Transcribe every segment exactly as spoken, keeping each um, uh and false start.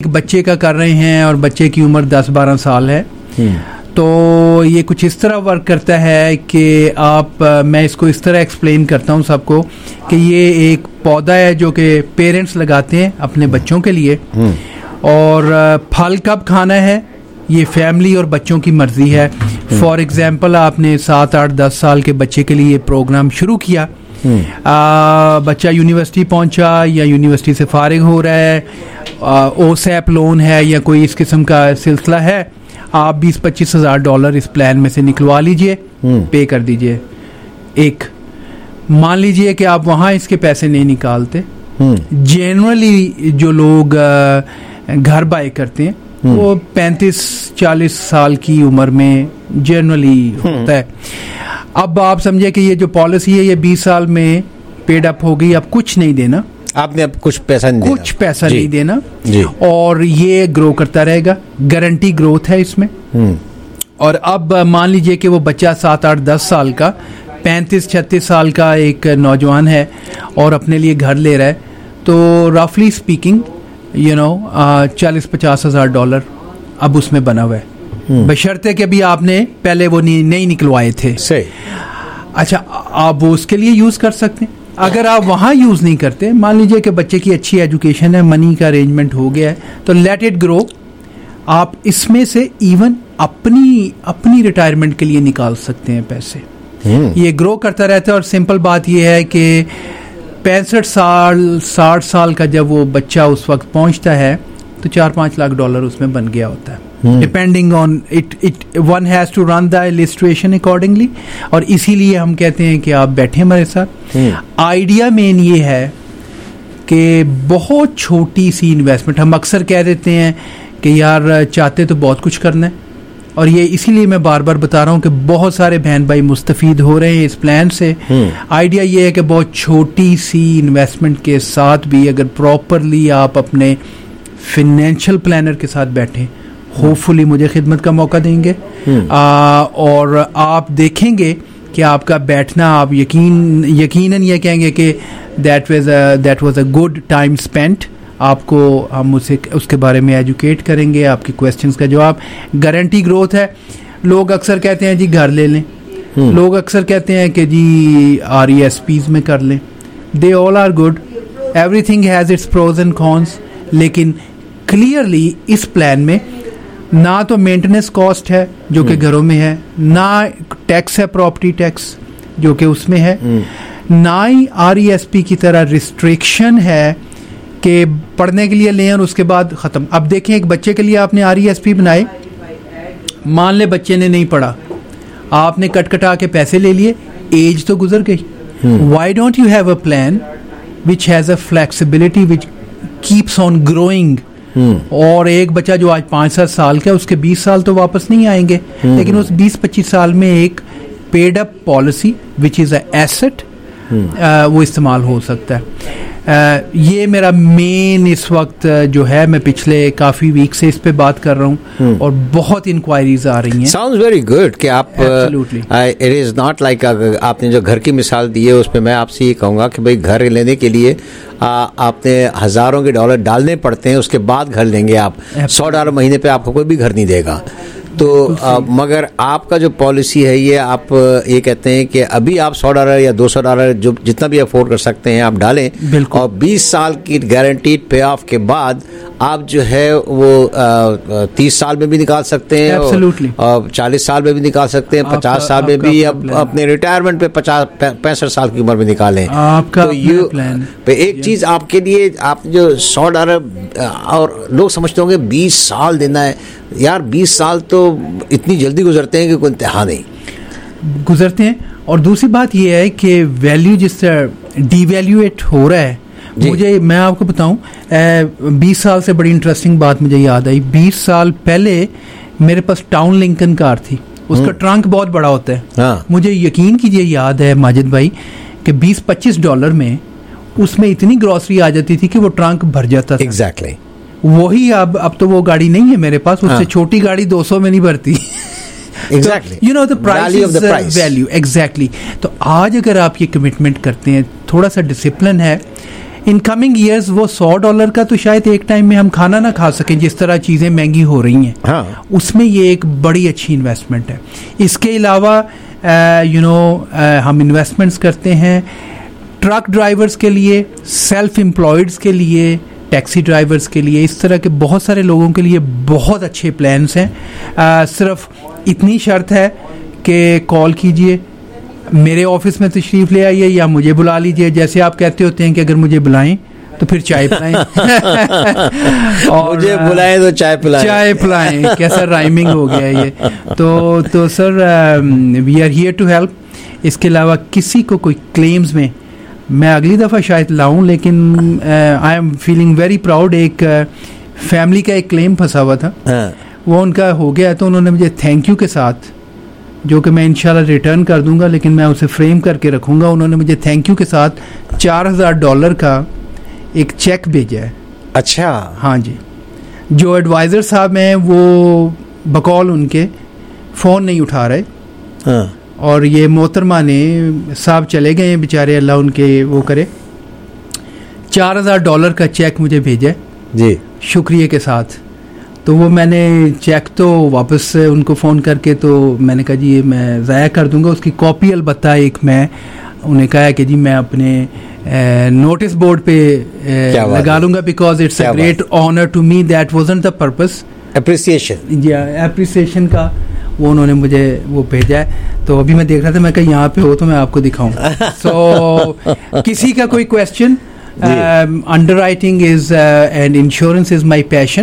بچے کا کر رہے ہیں اور بچے کی عمر دس بارہ سال ہے, تو یہ کچھ اس طرح ورک کرتا ہے کہ آپ, میں اس کو اس طرح ایکسپلین کرتا ہوں سب کو کہ یہ ایک پودا ہے جو کہ پیرنٹس لگاتے ہیں اپنے بچوں کے لیے, اور پھل کب کھانا ہے یہ فیملی اور بچوں کی مرضی ہے. فار ایگزامپل آپ نے سات آٹھ دس سال کے بچے کے لیے پروگرام شروع کیا, آ, بچہ یونیورسٹی پہنچا یا یونیورسٹی سے فارغ ہو رہا ہے, او سیپ لون ہے یا کوئی اس قسم کا سلسلہ ہے, آپ بیس پچیس ہزار ڈالر اس پلان میں سے نکلوا لیجئے, پے کر دیجئے. ایک مان لیجئے کہ آپ وہاں اس کے پیسے نہیں نکالتے, جنرلی جو لوگ گھر بائی کرتے ہیں وہ پینتیس چالیس سال کی عمر میں جنرلی ہوتا ہے. اب آپ سمجھے کہ یہ جو پالیسی ہے یہ بیس سال میں پیڈ اپ ہو گئی, اب کچھ نہیں دینا, آپ نے اب کچھ پیسہ نہیں کچھ پیسہ نہیں دینا, اور یہ گرو کرتا رہے گا, گارنٹی گروتھ ہے اس میں. اور اب مان لیجئے کہ وہ بچہ سات آٹھ دس سال کا پینتیس چھتیس سال کا ایک نوجوان ہے اور اپنے لیے گھر لے رہا ہے, تو رفلی اسپیکنگ یو نو چالیس پچاس ہزار ڈالر اب اس میں بنا ہوا ہے, بشرطے کہ بھی آپ نے پہلے وہ نہیں نکلوائے تھے. اچھا, آپ وہ اس کے لیے یوز کر سکتے ہیں. اگر آپ وہاں یوز نہیں کرتے, مان لیجئے کہ بچے کی اچھی ایجوکیشن ہے, منی کا ارینجمنٹ ہو گیا ہے, تو لیٹ اٹ گرو. آپ اس میں سے ایون اپنی اپنی ریٹائرمنٹ کے لیے نکال سکتے ہیں پیسے. یہ گرو کرتا رہتا ہے, اور سمپل بات یہ ہے کہ پینسٹھ سال ساٹھ سال کا جب وہ بچہ اس وقت پہنچتا ہے تو چار پانچ لاکھ ڈالر اس میں بن گیا ہوتا ہے, depending on it it one has to run the illustration accordingly. اور اسی لیے ہم کہتے ہیں کہ آپ بیٹھیں ہمارے ساتھ. آئیڈیا مین یہ ہے کہ بہت چھوٹی سی انویسٹمنٹ, ہم اکثر کہہ دیتے ہیں کہ یار چاہتے تو بہت کچھ کرنا ہے, اور یہ اسی لیے میں بار بار بتا رہا ہوں کہ بہت سارے بہن بھائی مستفید ہو رہے ہیں اس پلان سے. آئیڈیا یہ ہے کہ بہت چھوٹی سی انویسٹمنٹ کے ساتھ بھی اگر پراپرلی آپ اپنے فنینشیل پلانر کے ساتھ بیٹھیں, ہوپ فلی مجھے خدمت کا موقع دیں گے, اور آپ دیکھیں گے کہ آپ کا بیٹھنا, آپ یقین یقیناً یہ کہیں گے کہ that was that was a good time spent. آپ کو ہم اسے اس کے بارے میں ایجوکیٹ کریں گے, آپ کی کویسچنس کا جواب. گارنٹی گروتھ ہے. لوگ اکثر کہتے ہیں جی گھر لے لیں, لوگ اکثر کہتے ہیں کہ G R E S Ps میں کر لیں. They all are good, everything has its pros and cons, لیکن کلیئرلی اس پلان میں نہ تو مینٹیننس کاسٹ ہے جو کہ گھروں میں ہے, نہ ٹیکس ہے پراپرٹی ٹیکس جو کہ اس میں ہے, نہ he or E S P کی طرح ریسٹرکشن ہے کہ پڑھنے کے لیے لیں اور اس کے بعد ختم. اب دیکھیں ایک بچے کے لیے آپ نے آر ای ایس پی بنائے, مان لے بچے نے نہیں پڑھا, آپ نے کٹ کٹا کے پیسے لے لیے, ایج تو گزر گئی. Why don't you have a plan which has a flexibility which keeps on growing. اور ایک بچہ جو آج پانچ سات سال کا, اس کے بیس سال تو واپس نہیں آئیں گے, لیکن اس بیس پچیس سال میں ایک paid up policy which is a asset وہ استعمال ہو سکتا ہے. یہ میرا مین اس وقت جو ہے, میں پچھلے کافی ویک سے اس پہ بات کر رہا ہوں اور بہت انکوائریز آ رہی ہیں. ساؤنڈز ویری گڈ کہ آپ اٹ از ناٹ لائک آپ نے جو گھر کی مثال دی ہے اس پہ میں آپ سے یہ کہوں گا کہ بھائی گھر لینے کے لیے آپ نے ہزاروں کے ڈالر ڈالنے پڑتے ہیں, اس کے بعد گھر لیں گے آپ. سو ڈالر مہینے پہ آپ کو کوئی بھی گھر نہیں دے گا. تو مگر آپ کا جو پالیسی ہے یہ آپ یہ کہتے ہیں کہ ابھی آپ سو ڈالر یا دو سو ڈالر جو جتنا بھی افورڈ کر سکتے ہیں آپ ڈالیں, اور بیس سال کی گارنٹیڈ پے آف کے بعد آپ جو ہے وہ تیس سال میں بھی نکال سکتے ہیں, اور چالیس سال میں بھی نکال سکتے ہیں, پچاس سال میں بھی, اپنے ریٹائرمنٹ پہ پچاس پینسٹھ سال کی عمر میں نکالیں. تو یہ ایک چیز آپ کے لیے, آپ جو سو ڈالر, اور لوگ سمجھتے ہوں گے بیس سال دینا ہے, یار بیس سال تو اتنی جلدی گزرتے ہیں کہ کوئی انتہا نہیں گزرتے ہیں. اور دوسری بات یہ ہے کہ ویلیو جس طرح ڈی ویلیویٹ ہو رہا ہے, مجھے میں آپ کو بتاؤں بیس سال سے بڑی انٹرسٹنگ بات مجھے یاد آئی. بیس سال پہلے میرے پاس ٹاؤن لنکن کار تھی, اس کا ٹرنک بہت بڑا ہوتا ہے. مجھے یقین کیجئے یاد ہے ماجد بھائی کہ بیس پچیس ڈالر میں اس میں اتنی گروسری آ جاتی تھی کہ وہ ٹرنک بھر جاتا تھا. ایگزیکٹلی وہی اب اب تو وہ گاڑی نہیں ہے میرے پاس, اس سے چھوٹی گاڑی دو سو میں نہیں بھرتی. Exactly. You know the price is the value. Exactly. تو آج اگر آپ یہ کمٹمنٹ کرتے ہیں, تھوڑا سا ڈسپلن ہے, ان کمنگ ایئرز وہ سو ڈالر کا تو شاید ایک ٹائم میں ہم کھانا نہ کھا سکیں جس طرح چیزیں مہنگی ہو رہی ہیں. ہاں. اس میں یہ ایک بڑی اچھی انویسٹمنٹ ہے. اس کے علاوہ یو نو ہم انویسٹمنٹس کرتے ہیں ٹرک ڈرائیورس کے لیے, سیلف امپلائڈس کے لیے, ٹیکسی ڈرائیورس کے لیے, اس طرح کے بہت سارے لوگوں کے لیے بہت اچھے پلانس ہیں. صرف اتنی شرط ہے کہ کال کیجئے, میرے آفس میں تشریف لے آئیے یا مجھے بلا لیجئے. جیسے آپ کہتے ہوتے ہیں کہ اگر مجھے بلائیں تو پھر چائے پلائیں, اور مجھے بلائیں تو چائے پلائیں چائے پلائیں کیسا رائمنگ ہو گیا یہ. تو تو sir we are here to help. اس کے علاوہ کسی کو کوئی کلیمز میں میں اگلی دفعہ شاید لاؤں, لیکن I am feeling very proud. ایک فیملی کا ایک کلیم پھنسا ہوا تھا, وہ ان کا ہو گیا, تو انہوں نے مجھے تھینک یو کے ساتھ, جو کہ میں انشاءاللہ ریٹرن کر دوں گا لیکن میں اسے فریم کر کے رکھوں گا, انہوں نے مجھے تھینک یو کے ساتھ چار ہزار ڈالر کا ایک چیک بھیجا ہے. اچھا. ہاں جی. جو ایڈوائزر صاحب ہیں وہ بقول ان کے فون نہیں اٹھا رہے, ہاں, اور یہ محترمہ نے صاحب چلے گئے ہیں بیچارے, اللہ ان کے وہ کرے, چار ہزار ڈالر کا چیک مجھے بھیجا جی شکریہ کے ساتھ. تو وہ میں نے چیک تو واپس ان کو فون کر کے تو میں نے کہا جی یہ میں ضائع کر دوں گا, اس کی کاپی البتہ ایک میں انہیں کہا کہ جی میں اپنے نوٹس بورڈ پہ لگا لوں گا, because it's a great honour to me, that wasn't the purpose, appreciation جی اپریسیشن کا وہ انہوں نے مجھے وہ بھیجا ہے. تو ابھی میں دیکھ رہا تھا, میں کہ یہاں پہ ہو تو میں آپ کو دکھاؤں. سو کسی کا کوئی question, underwriting is and insurance is my passion,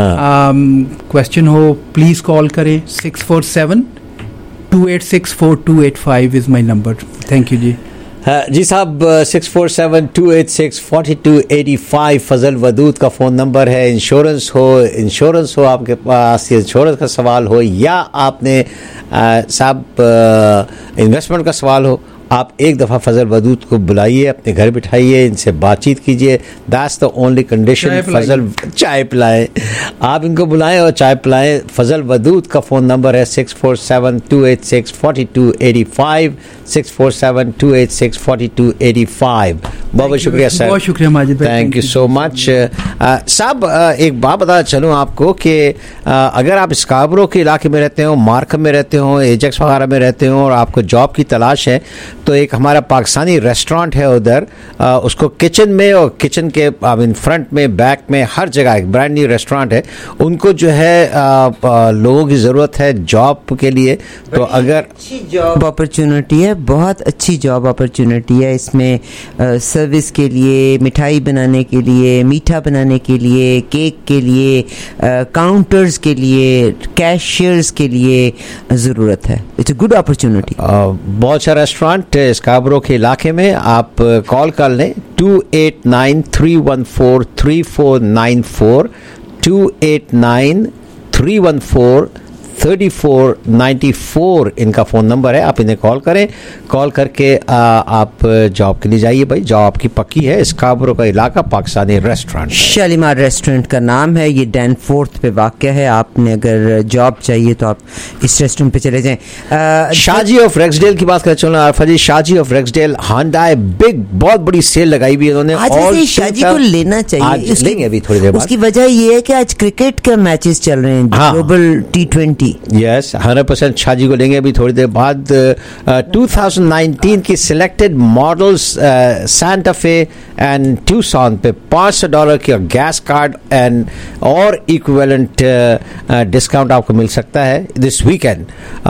question ہو پلیز کال کریں. Six four seven two eight six four two eight five is my number. Thank you جی. جی صاحب, six four seven two eight six forty two eighty five Fazal Wadood کا phone number ہے. Insurance ہو insurance ہو آپ کے پاس, انشورنس کا سوال ہو, یا آپ نے صاحب انویسٹمنٹ کا سوال ہو, آپ ایک دفعہ فضل ودود کو بلائیے, اپنے گھر بٹھائیے, ان سے بات چیت کیجیے. That's the only condition. Fazal چائے پلائیں, آپ ان کو بلائیں اور چائے پلائیں. فضل ودود کا فون نمبر ہے six four seven two eight six forty two eighty five, six four seven two eight six forty two eighty five. بہت بہت شکریہ سر, بہت شکریہ ماجد بھائی, تھینک یو سو مچ. صاحب ایک بات بتا چلوں آپ کو کہ اگر آپ اسکاربرو کے علاقے میں رہتے ہوں, مارکم میں رہتے ہوں, ایجیکس وغیرہ میں رہتے ہوں, اور آپ کو جاب کی تلاش ہے, تو ایک ہمارا پاکستانی ریسٹورانٹ ہے ادھر, اس کو کچن میں اور کچن کے ان فرنٹ میں, بیک میں, ہر جگہ ایک برانڈ نیو ریسٹورانٹ ہے. ان کو جو ہے لوگوں کی ضرورت ہے جاب کے لیے, تو اگر اچھی جاب اپرچونٹی ہے, بہت اچھی جاب اپرچونٹی ہے. اس میں سروس کے لیے, مٹھائی بنانے کے لیے, میٹھا بنانے کے لیے, کیک کے لیے, کاؤنٹرز کے لیے, کیشیئرز کے لیے ضرورت ہے. It's a good opportunity. بہت اچھا ریسٹورانٹ اسکاربرو کے علاقے میں. آپ کال کر لیں two eight nine three one four three four nine four, two eight nine three one four thirty four ninety four ان کا فون نمبر ہے. آپ انہیں کال کریں, کال کر کے آپ جاب کے لیے جائیے. بھائی جاب آپ کی پکی ہے. اسکاربرو کا علاقہ, پاکستانی ریسٹورانٹ, شالیمار ریسٹورنٹ کا نام ہے. یہ ڈین فورتھ پہ واقع ہے. آپ نے اگر جاب چاہیے تو آپ اس ریسٹورنٹ پہ چلے جائیں. شاہ جی آف ریکسڈیل کی بات کر چلو Arifa ji. Shah ji of Rexdale Hyundai big بہت بڑی سیل لگائی ہوئی انہوں نے. آج شاہ جی کو لینا چاہیے, لیں گے ابھی تھوڑی دیر بعد. اس کی وجہ یہ ہے کہ آج کرکٹ کے میچز چل رہے ہیں, global T twenty. Yes hundred percent Shah ji کو لیں گے ابھی تھوڑی دیر بعد. ٹو تھاؤزینڈ نائنٹین کی selected models Santa Fe and Tucson پہ پانچ سو ڈالر کی گیس کارڈ اینڈ اور ایکویلنٹ ڈسکاؤنٹ آپ کو مل سکتا ہے this weekend.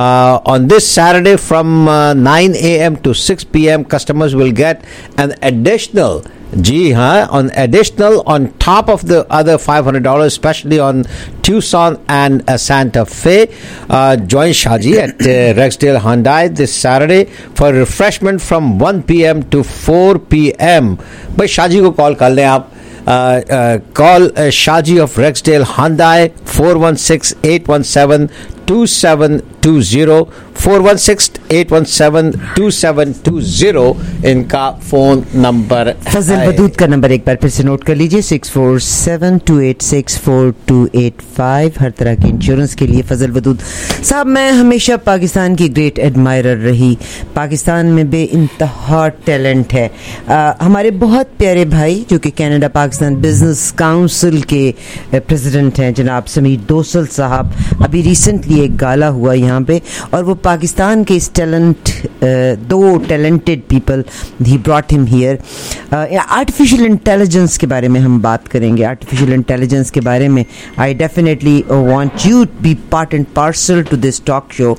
On this Saturday from nine A M to six P M customers will get an additional, جی ہاں, on additional on top of the other five hundred dollars, especially on Tucson and uh, Santa Fe. Uh, join Shaji at uh, Rexdale Hyundai this Saturday for refreshment from one p m to four p m. Bhai Shaji ko call kar lein aap. Uh, uh, call uh, Shaji of Rexdale Hyundai four one six eight one seven two seven two zero, four one six eight one seven two seven two zero इनका phone number. Fazal Wadood का नंबर एक बार फिर से note कर लीजिए, six four seven two eight six four two eight five. हर तरह के इंश्योरेंस के लिए फजल वदूद साहब। मैं हमेशा पाकिस्तान की ग्रेट एडमायरर रही, पाकिस्तान में बे इंतहा टैलेंट है। आ, हमारे बहुत प्यारे भाई जो कि कनाडा पाकिस्तान बिजनेस काउंसिल के प्रेसिडेंट हैं जनाब समीर दोसल साहब, अभी रिसेंटली एक गाला हुआ यहाँ पे और वो पाकिस्तान के इस talent two talented people he brought him here. Artificial intelligence के बारे में हम बात करेंगे। आर्टिफिशियल इंटेलिजेंस के बारे में I definitely want you to be part and parcel to this talk show,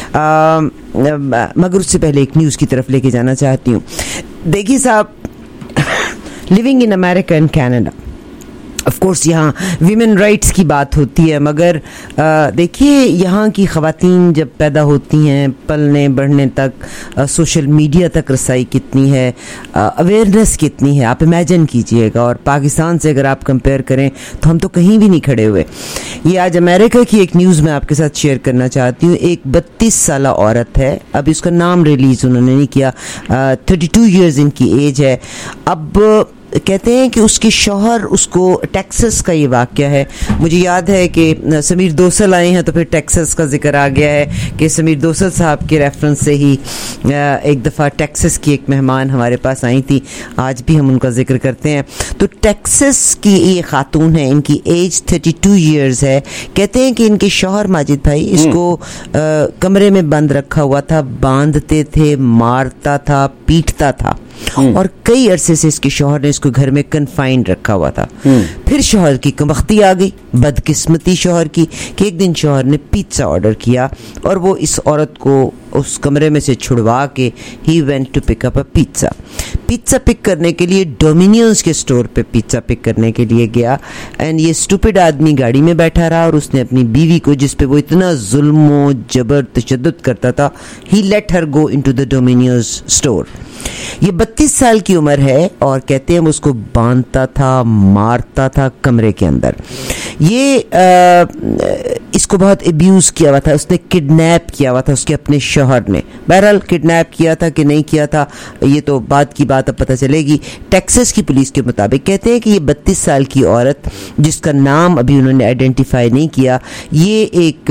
मगर उससे पहले एक न्यूज़ की तरफ लेके जाना चाहती हूँ। देखिए साहब, living in America and Canada, of course यहाँ वीमेन राइट्स की बात होती है, मगर देखिए यहाँ की ख़वातीन जब पैदा होती हैं पलने बढ़ने तक, सोशल मीडिया तक रसाई कितनी है, अवेयरनेस कितनी है, आप इमेजिन कीजिएगा। और पाकिस्तान से अगर आप कंपेयर करें तो हम तो कहीं भी नहीं खड़े हुए। ये आज अमेरिका की एक न्यूज़ मैं आपके साथ शेयर करना चाहती हूँ। एक बत्तीस साल औरत है, अब इसका नाम रिलीज़ उन्होंने नहीं किया, थर्टी टू ईयर्स इनकी एज है। अब कहते हैं कि उसके शौहर उसको, टेक्सास का ये वाक़या है, मुझे याद है कि समीर दोसल आए हैं तो फिर टेक्सास का जिक्र आ गया है कि समीर दोसल साहब के रेफरेंस से ही एक दफ़ा टेक्सास की एक मेहमान हमारे पास आई थी, आज भी हम उनका जिक्र करते हैं। तो टेक्सास की ये खातून है, इनकी एज थर्टी टू ईयर्स है। कहते हैं कि इनके शौहर माजिद भाई इसको आ, कमरे में बंद रखा हुआ था, बांधते थे, मारता था, पीटता था और कई अरसे से इसके शौहर ने इसको घर में कन्फाइंड रखा हुआ था। फिर शौहर की कमबख्ती आ गई, बदकिस्मती शौहर की, कि एक दिन शौहर ने पिज्ज़ा ऑर्डर किया और वो इस औरत को उस कमरे में से छुड़वा के he went to pick up a pizza. Pizza pick करने के लिए डोमिनियंस के स्टोर पे पिज्ज़ा पिक करने के लिए गया एंड ये स्टूपिड आदमी गाड़ी में बैठा रहा और उसने अपनी बीवी को, जिस पे वो इतना जुल्म जबर तशद्दुद करता था, he let her go into the Domino's store. ये बत्तीस साल की उम्र है और कहते हैं उसको बांधता था, मारता था कमरे के अंदर। ये आ, इसको बहुत एब्यूज़ किया हुआ था, उसने किडनैप किया हुआ था उसके अपने शौहर ने। बहरहाल किडनैप किया था कि नहीं किया था ये तो बाद की बात अब पता चलेगी। टेक्सास की पुलिस के मुताबिक कहते हैं कि ये बत्तीस साल की औरत, जिसका नाम अभी उन्होंने आइडेंटिफाई नहीं किया, ये एक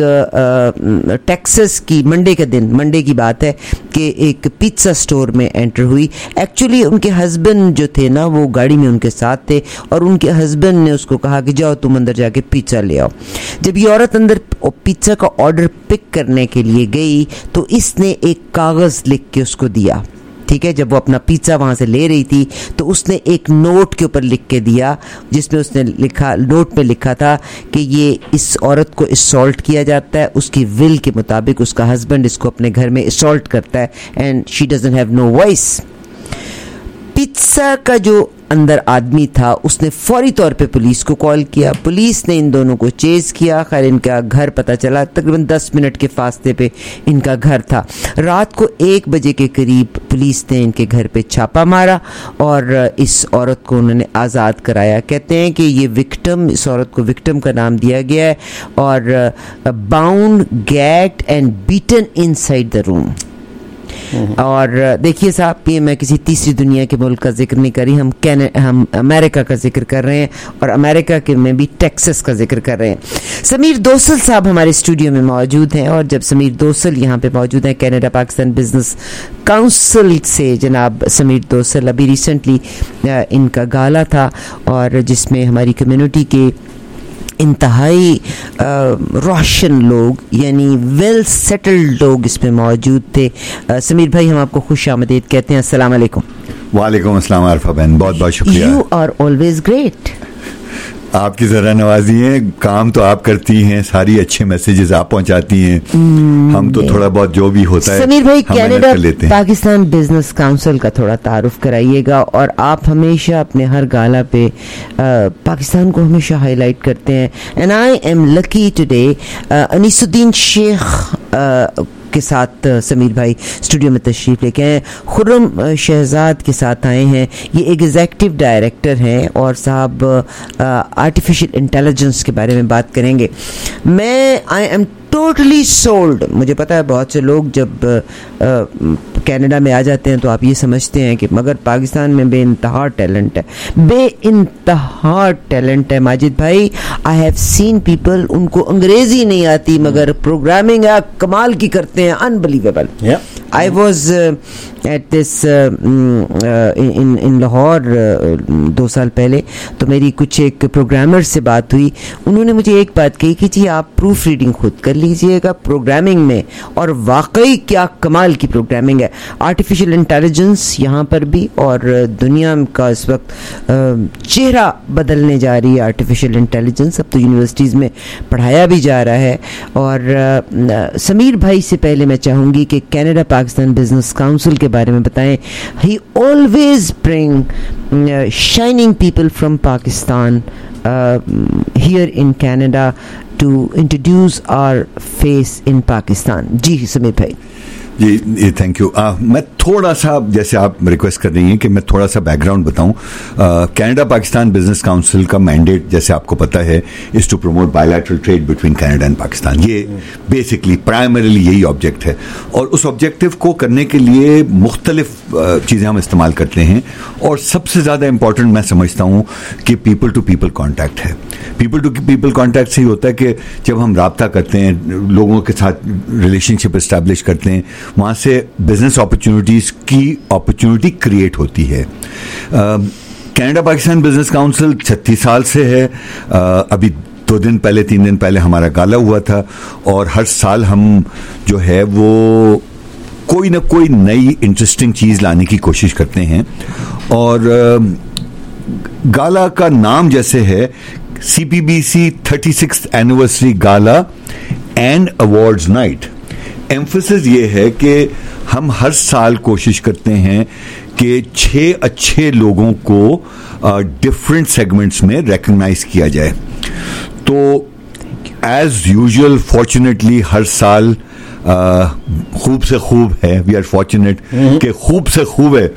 टेक्सास की मंडे के दिन, मंडे की बात है कि एक पिज्ज़ा स्टोर में एंटर हुई। एक्चुअली उनके हस्बैंड जो थे ना वो गाड़ी में उनके साथ थे और उनके हस्बैंड ने उसको कहा कि जाओ तुम अंदर जाके पिज्ज़ा ले आओ। जब ये औरत अंदर पिज्ज़ा का ऑर्डर पिक करने के लिए गई तो इसने एक कागज़ लिख के उसको दिया, ठीक है। जब वो अपना पिज्ज़ा वहाँ से ले रही थी तो उसने एक नोट के ऊपर लिख के दिया जिसमें उसने लिखा, नोट में लिखा था कि ये इस औरत को असॉल्ट किया जाता है, उसकी विल के मुताबिक उसका हस्बैंड इसको अपने घर में असॉल्ट करता है and she doesn't have no voice. Pizza का जो अंदर आदमी था उसने फौरी तौर पे पुलिस को कॉल किया, पुलिस ने इन दोनों को चेज किया। खैर इनका घर पता चला, तकरीबन दस मिनट के फासले पे इनका घर था। रात को एक बजे के करीब पुलिस ने इनके घर पे छापा मारा और इस औरत को उन्होंने आज़ाद कराया। कहते हैं कि ये विक्टिम, इस औरत को विक्टिम का नाम दिया गया है और bound, gagged and beaten inside the room. और देखिए साहब, ये मैं किसी तीसरी दुनिया के मुल्क का जिक्र नहीं कर रही, हम कैन हम अमेरिका का जिक्र कर रहे हैं और अमेरिका के में भी टेक्सास का जिक्र कर रहे हैं। समीर दोसल साहब हमारे स्टूडियो में मौजूद हैं और जब समीर दोसल यहाँ पे मौजूद हैं, कनाडा पाकिस्तान बिजनेस काउंसिल से जनाब समीर दोसल, अभी रिसेंटली इनका गाला था और जिसमें हमारी कम्युनिटी के इंतहाई रोशन लोग यानी वेल सेटल्ड लोग इसमें मौजूद थे। आ, समीर भाई, हम आपको खुश आमदीद कहते हैं। अस्सलाम वालेकुम। वालेकुम अस्सलाम आरफा बहन, बहुत बहुत शुक्रिया। You are always great. आपकी ज़रा नवाजी है, काम तो आप करती हैं, सारी अच्छे मैसेजेस आप पहुंचाती हैं, हम तो थोड़ा बहुत जो भी होता है। समीर भाई, कनाडा पाकिस्तान बिजनेस काउंसिल का थोड़ा तारुफ कराइएगा और आप हमेशा अपने हर गाला पे आ, पाकिस्तान को हमेशा हाईलाइट करते हैं। And I am lucky today, Anisuddin Sheikh आ, के साथ समीर भाई स्टूडियो में तशरीफ़ लेके आए, खुर्रम शहजाद के साथ आए हैं। ये एग्जीक्यूटिव डायरेक्टर हैं और साहब आर्टिफिशियल इंटेलिजेंस के बारे में बात करेंगे। मैं आई एम ٹوٹلی سولڈ. مجھے پتا ہے بہت سے لوگ جب کینیڈا میں آ جاتے ہیں تو آپ یہ سمجھتے ہیں کہ مگر پاکستان میں بے انتہا ٹیلنٹ ہے, بے انتہا ٹیلنٹ ہے ماجد بھائی. آئی ہیو سین پیپل, ان کو انگریزی نہیں آتی مگر پروگرامنگ کمال کی کرتے ہیں, unbelievable. I was at this in Lahore دو سال پہلے, تو میری کچھ ایک پروگرامر سے بات ہوئی. انہوں نے مجھے ایک بات کہی کہ جی آپ پروف ریڈنگ خود کر لیجئے گا پروگرامنگ میں, اور واقعی کیا کمال کی پروگرامنگ ہے. آرٹیفیشیل انٹیلیجنس یہاں پر بھی, اور دنیا کا اس وقت چہرہ بدلنے جا رہی ہے آرٹیفیشیل انٹیلیجنس. اب تو یونیورسٹیز میں پڑھایا بھی جا رہا ہے. اور سمیر بھائی سے پہلے میں چاہوں گی کہ کینیڈا پاکستان بزنس کاؤنسل کے بارے میں بتائیں. He always bring shining people from Pakistan here in Canada to introduce our face in Pakistan. جی سمیر بھائی. جی تھینک یو. میں تھوڑا سا, جیسے آپ ریکویسٹ کر رہی ہیں کہ میں تھوڑا سا بیک گراؤنڈ بتاؤں. کینیڈا پاکستان بزنس کاؤنسل کا مینڈیٹ, جیسے آپ کو پتا ہے, is to promote bilateral trade between Canada and Pakistan. یہ بیسکلی پرائمریلی یہی آبجیکٹ ہے, اور اس آبجیکٹو کو کرنے کے لیے مختلف چیزیں ہم استعمال کرتے ہیں, اور سب سے زیادہ امپورٹنٹ میں سمجھتا ہوں کہ پیپل ٹو پیپل کانٹیکٹ ہے. پیپل ٹو پیپل کانٹیکٹ سے ہی ہوتا ہے کہ جب ہم رابطہ کرتے ہیں, لوگوں کے ساتھ ریلیشن شپ اسٹیبلش کرتے ہیں, وہاں سے بزنس اپرچونٹیز کی اپرچونٹی کریٹ ہوتی ہے. کینیڈا پاکستان بزنس کاؤنسل چھتیس سال سے ہے. ابھی دو دن پہلے تین دن پہلے ہمارا گالا ہوا تھا, اور ہر سال ہم جو ہے وہ کوئی نہ کوئی نئی انٹرسٹنگ چیز لانے کی کوشش کرتے ہیں. اور گالا کا نام جیسے ہے C P B C thirty six anniversary gala and awards night. Emphasis یہ ہے کہ ہم ہر سال کوشش کرتے ہیں کہ چھ اچھے لوگوں کو ڈفرینٹ سیگمنٹس میں ریکگنائز کیا جائے. تو ایز یوزول فارچونیٹلی ہر سال خوب سے خوب ہے, وی آر فارچونیٹ کہ خوب سے خوب ہے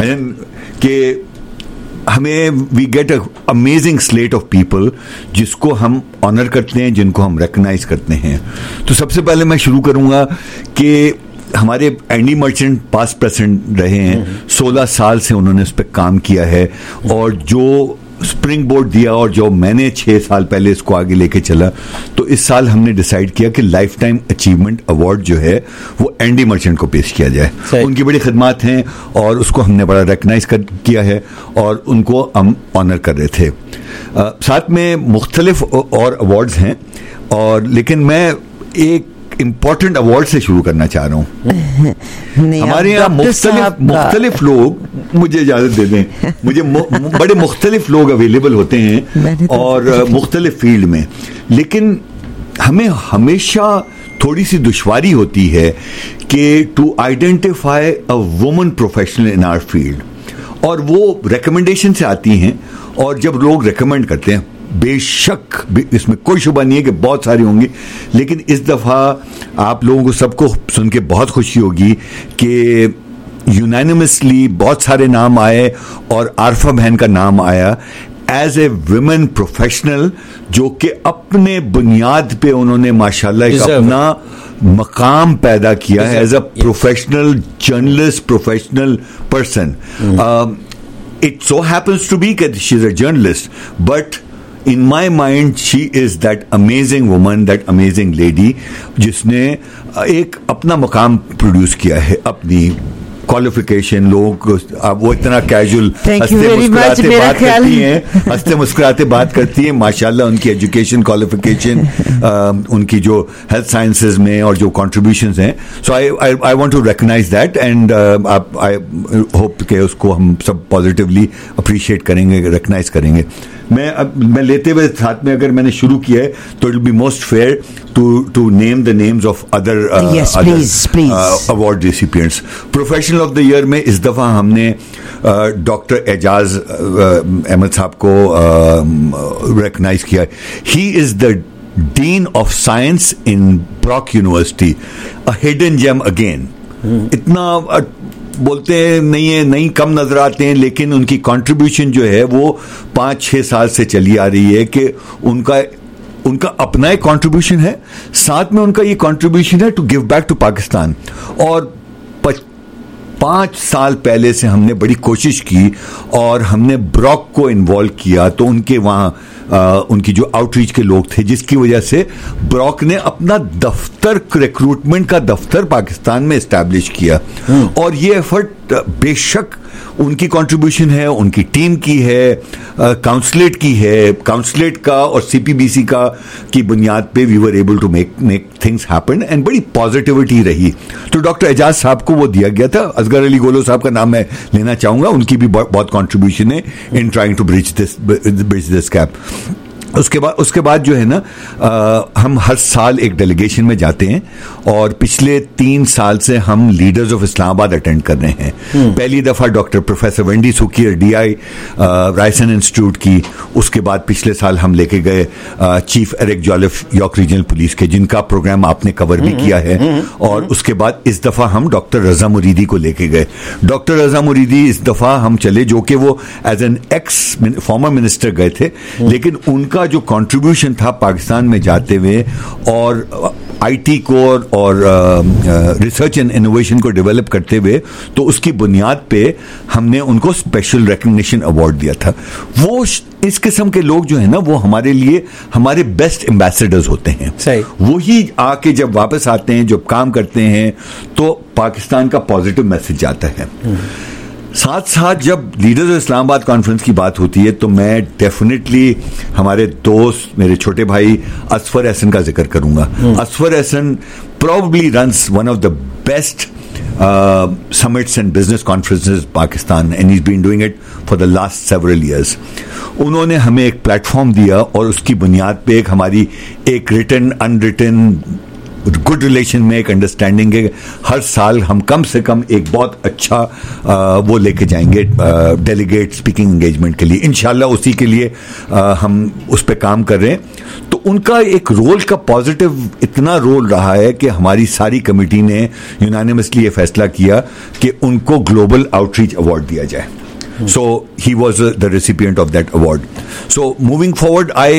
کہ ہمیں we get a amazing slate of people جس کو ہم آنر کرتے ہیں, جن کو ہم ریکگنائز کرتے ہیں. تو سب سے پہلے میں شروع کروں گا کہ ہمارے اینڈی مرچنٹ پاس پریزیڈنٹ رہے ہیں, سولہ سال سے انہوں نے اس پہ کام کیا ہے, اور جو اسپرنگ بورڈ دیا اور جو میں نے چھ سال پہلے اس کو آگے لے کے چلا, تو اس سال ہم نے ڈیسائیڈ کیا کہ لائف ٹائم اچیومنٹ ایوارڈ جو ہے وہ اینڈی مرچنٹ کو پیش کیا جائے. ان کی بڑی خدمات ہیں اور اس کو ہم نے بڑا ریکگنائز کیا ہے, اور ان کو ہم آنر کر رہے تھے. ساتھ میں مختلف اور ایوارڈز ہیں, اور لیکن میں ایک امپورٹنٹ ایوارڈ سے شروع کرنا چاہ رہا ہوں. ہمارے یہاں مختلف مختلف لوگ, مجھے اجازت دے دیں, مجھے بڑے مختلف لوگ اویلیبل ہوتے ہیں اور مختلف فیلڈ میں, لیکن ہمیں ہمیشہ تھوڑی سی دشواری ہوتی ہے کہ to identify a woman professional in our field, اور وہ ریکمنڈیشن سے آتی ہیں. اور جب لوگ ریکمینڈ کرتے ہیں, بے شک اس میں کوئی شبہ نہیں ہے کہ بہت ساری ہوں گی, لیکن اس دفعہ آپ لوگوں کو سب کو سن کے بہت خوشی ہوگی کہ یونینیمسلی بہت سارے نام آئے, اور عارفہ بہن کا نام آیا ایز اے ویمن پروفیشنل, جو کہ اپنے بنیاد پہ انہوں نے ماشاءاللہ ایک اپنا مقام پیدا کیا ہے as a professional journalist, professional person. It so happens to be that she is a journalist, but in my mind she is that amazing woman, that amazing lady جس نے ایک اپنا مقام پروڈیوس کیا ہے, اپنی کوالیفیکیشن. لوگ وہ اتنا کیجول ہنستے مسکراتے بات کرتی ہیں, ہنستے مسکراتے بات کرتی ہیں, ماشاءاللہ ان کی ایجوکیشن کوالیفیکیشن, ان کی جو ہیلتھ سائنسز میں اور جو کنٹریبیوشنز ہیں. So I I want to recognize that, and I hope کہ اس کو ہم سب پازیٹیولی اپریشیٹ کریں گے, ریکگنائز کریں گے. میں اب میں لیتے ہوئے ساتھ میں اگر میں نے شروع کیا ہے تو it will be most fair to to name the names of other award recipients. Professional of the year میں اس دفعہ ہم نے ڈاکٹر اعجاز احمد صاحب کو ریکگنائز کیا. He is the dean of science in Brock University, a hidden gem again. اتنا بولتے ہیں نہیں ہے, نہیں کم نظر آتے ہیں, لیکن ان کی کنٹریبیوشن جو ہے وہ پانچ چھ سال سے چلی آ رہی ہے کہ ان کا उनका अपना एक कंट्रीब्यूशन है, साथ में उनका ये कंट्रीब्यूशन है to give back to Pakistan. और पांच साल पहले से हमने बड़ी कोशिश की और हमने ब्रॉक को इन्वॉल्व किया, तो उनके वहां आ, उनकी जो आउटरीच के लोग थे, जिसकी वजह से ब्रॉक ने अपना दफ्तर, रिक्रूटमेंट का दफ्तर पाकिस्तान में एस्टैब्लिश किया. और ये एफर्ट बेशक उनकी कंट्रीब्यूशन है, उनकी टीम की है, काउंसलेट की है, काउंसलेट का और सीपीबीसी का की बुनियाद पे we were able to make make things happen and बड़ी पॉजिटिविटी रही. तो डॉक्टर एजाज साहब को वो दिया गया था. असगर अली गोलो साहब का नाम मैं लेना चाहूंगा, उनकी भी बहुत कंट्रीब्यूशन है in trying to bridge this bridge this gap. उसके बाद उसके बाद जो है ना, आ, हम हर साल एक डेलीगेशन में जाते हैं और पिछले तीन साल से हम लीडर्स ऑफ इस्लामाबाद अटेंड कर रहे हैं. पहली दफा doctor professor Wendy Cukier DI Ryerson institute की. उसके बाद पिछले साल हम लेके गए chief Eric Jolliffe York regional police के, जिनका प्रोग्राम आपने कवर भी किया है. और उसके बाद इस दफा हम डॉक्टर रजा मुरीदी को लेके गए. डॉक्टर रजा मुरीदी इस दफा हम चले, जो कि वो as an ex former minister गए थे, लेकिन उनका जो कंट्रीब्यूशन था पाकिस्तान में जाते हुए और आईटी को और रिसर्च एंड इनोवेशन को डेवलप करते हुए, तो उसकी बुनियाद पे हमने उनको स्पेशल रिकग्निशन अवार्ड दिया था. वो इस किस्म के लोग जो है ना, वो हमारे लिए हमारे बेस्ट एम्बेसडर्स होते हैं. सही. वही आके जब वापस आते हैं, जब काम करते हैं, तो पाकिस्तान का पॉजिटिव मैसेज आता है. साथ साथ जब लीडर्स ऑफ इस्लामाबाद कॉन्फ्रेंस की बात होती है, तो मैं डेफिनेटली हमारे दोस्त, मेरे छोटे भाई असफर एहसन का जिक्र करूंगा. Asfar Ahsan probably runs one of the best summits and business conferences Pakistan, and he is been doing it for the last several years. उन्होंने हमें एक प्लेटफॉर्म दिया और उसकी बुनियाद पे एक हमारी एक रिटन अनरिटन गुड रिलेशन में एक अंडरस्टैंडिंग है. हर साल हम कम से कम एक बहुत अच्छा आ, वो लेके जाएंगे डेलीगेट स्पीकिंग एंगेजमेंट के लिए. इंशाल्लाह उसी के लिए आ, हम उस पर काम कर रहे हैं. तो उनका एक रोल का पॉजिटिव इतना रोल रहा है कि हमारी सारी कमेटी ने यूनानिमसली ये फैसला किया कि उनको ग्लोबल आउटरीच अवार्ड दिया जाए. So he was the recipient of that award. So moving forward, I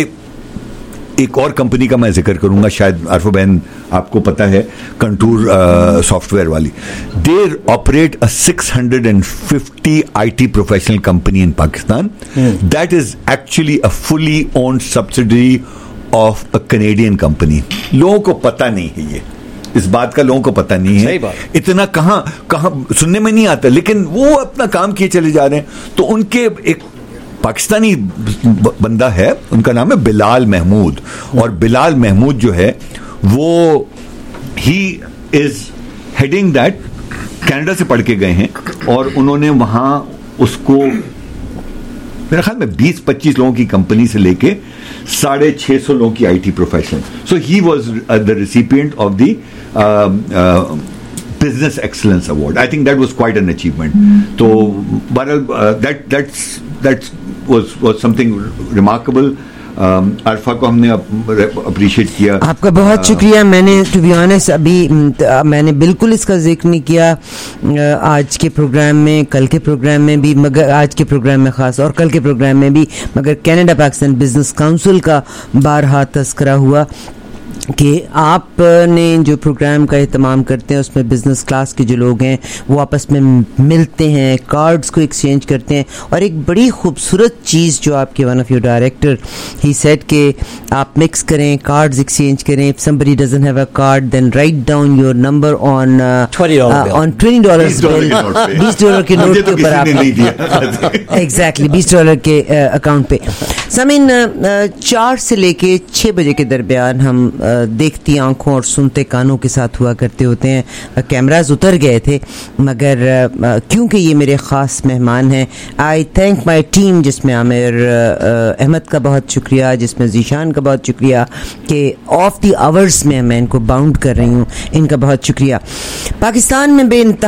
एक और कंपनी का मैं जिक्र करूंगा, शायद आरफा बहन आपको पता है, कंटूर सॉफ्टवेयर वाली. They operate a six hundred fifty IT professional company in Pakistan. That is actually a fully owned subsidiary of a Canadian company. लोगों को पता नहीं है ये, इस बात का लोगों को पता नहीं है. इतना कहां कहां सुनने में नहीं आता, लेकिन वो अपना काम किए चले जा रहे हैं. तो उनके एक पाकिस्तानी बंदा है, उनका नाम है बिलाल महमूद. और बिलाल महमूद जो है वो he is heading that, Canada से पढ़ के गए हैं और उन्होंने वहां उसको मेरे ख्याल में बीस पच्चीस लोगों की कंपनी से लेके साढ़े छह सौ लोगों की IT professional. So he was the recipient of the business excellence award. I think that was quite an achievement. तो बहरहाल that that's that's was was something remarkable. Arfa को हमने अप्रिशिएट किया. आपका बहुत शुक्रिया. मैंने टू बी ऑनेस्ट अभी मैंने बिल्कुल इसका जिक्र नहीं किया आज के प्रोग्राम में, कल के प्रोग्राम में भी, मगर आज के प्रोग्राम में खास और कल के प्रोग्राम में भी, मगर कनाडा पाकिस्तान बिजनेस काउंसिल का बारहा तस्करा हुआ कि आपने जो प्रोग्राम का एहतमाम करते हैं उसमें बिज़नेस क्लास के जो लोग हैं वो आपस में मिलते हैं, कार्ड्स को एक्सचेंज करते हैं. और एक बड़ी खूबसूरत चीज़ जो आपके one of your director he said कि आप मिक्स करें, कार्ड्स एक्सचेंज करें. If somebody doesn't have a card then write down your number on on twenty dollar bill, बीस डॉलर के नोट के ऊपर आप एग्जैक्टली बीस डॉलर के अकाउंट पे. समीन चार से लेके छः बजे के दरमियान हम देखती आंखों और सुनते कानों के साथ हुआ करते होते हैं. कैमराज उतर गए थे, मगर क्योंकि ये मेरे ख़ास मेहमान हैं, आई थैंक माई टीम, जिसमें आमिर अहमद का बहुत शुक्रिया, जिसमें जीशान का बहुत शुक्रिया कि ऑफ द आवर्स में मैं इनको बाउंड कर रही हूँ, इनका बहुत शुक्रिया. पाकिस्तान में बेइंतहा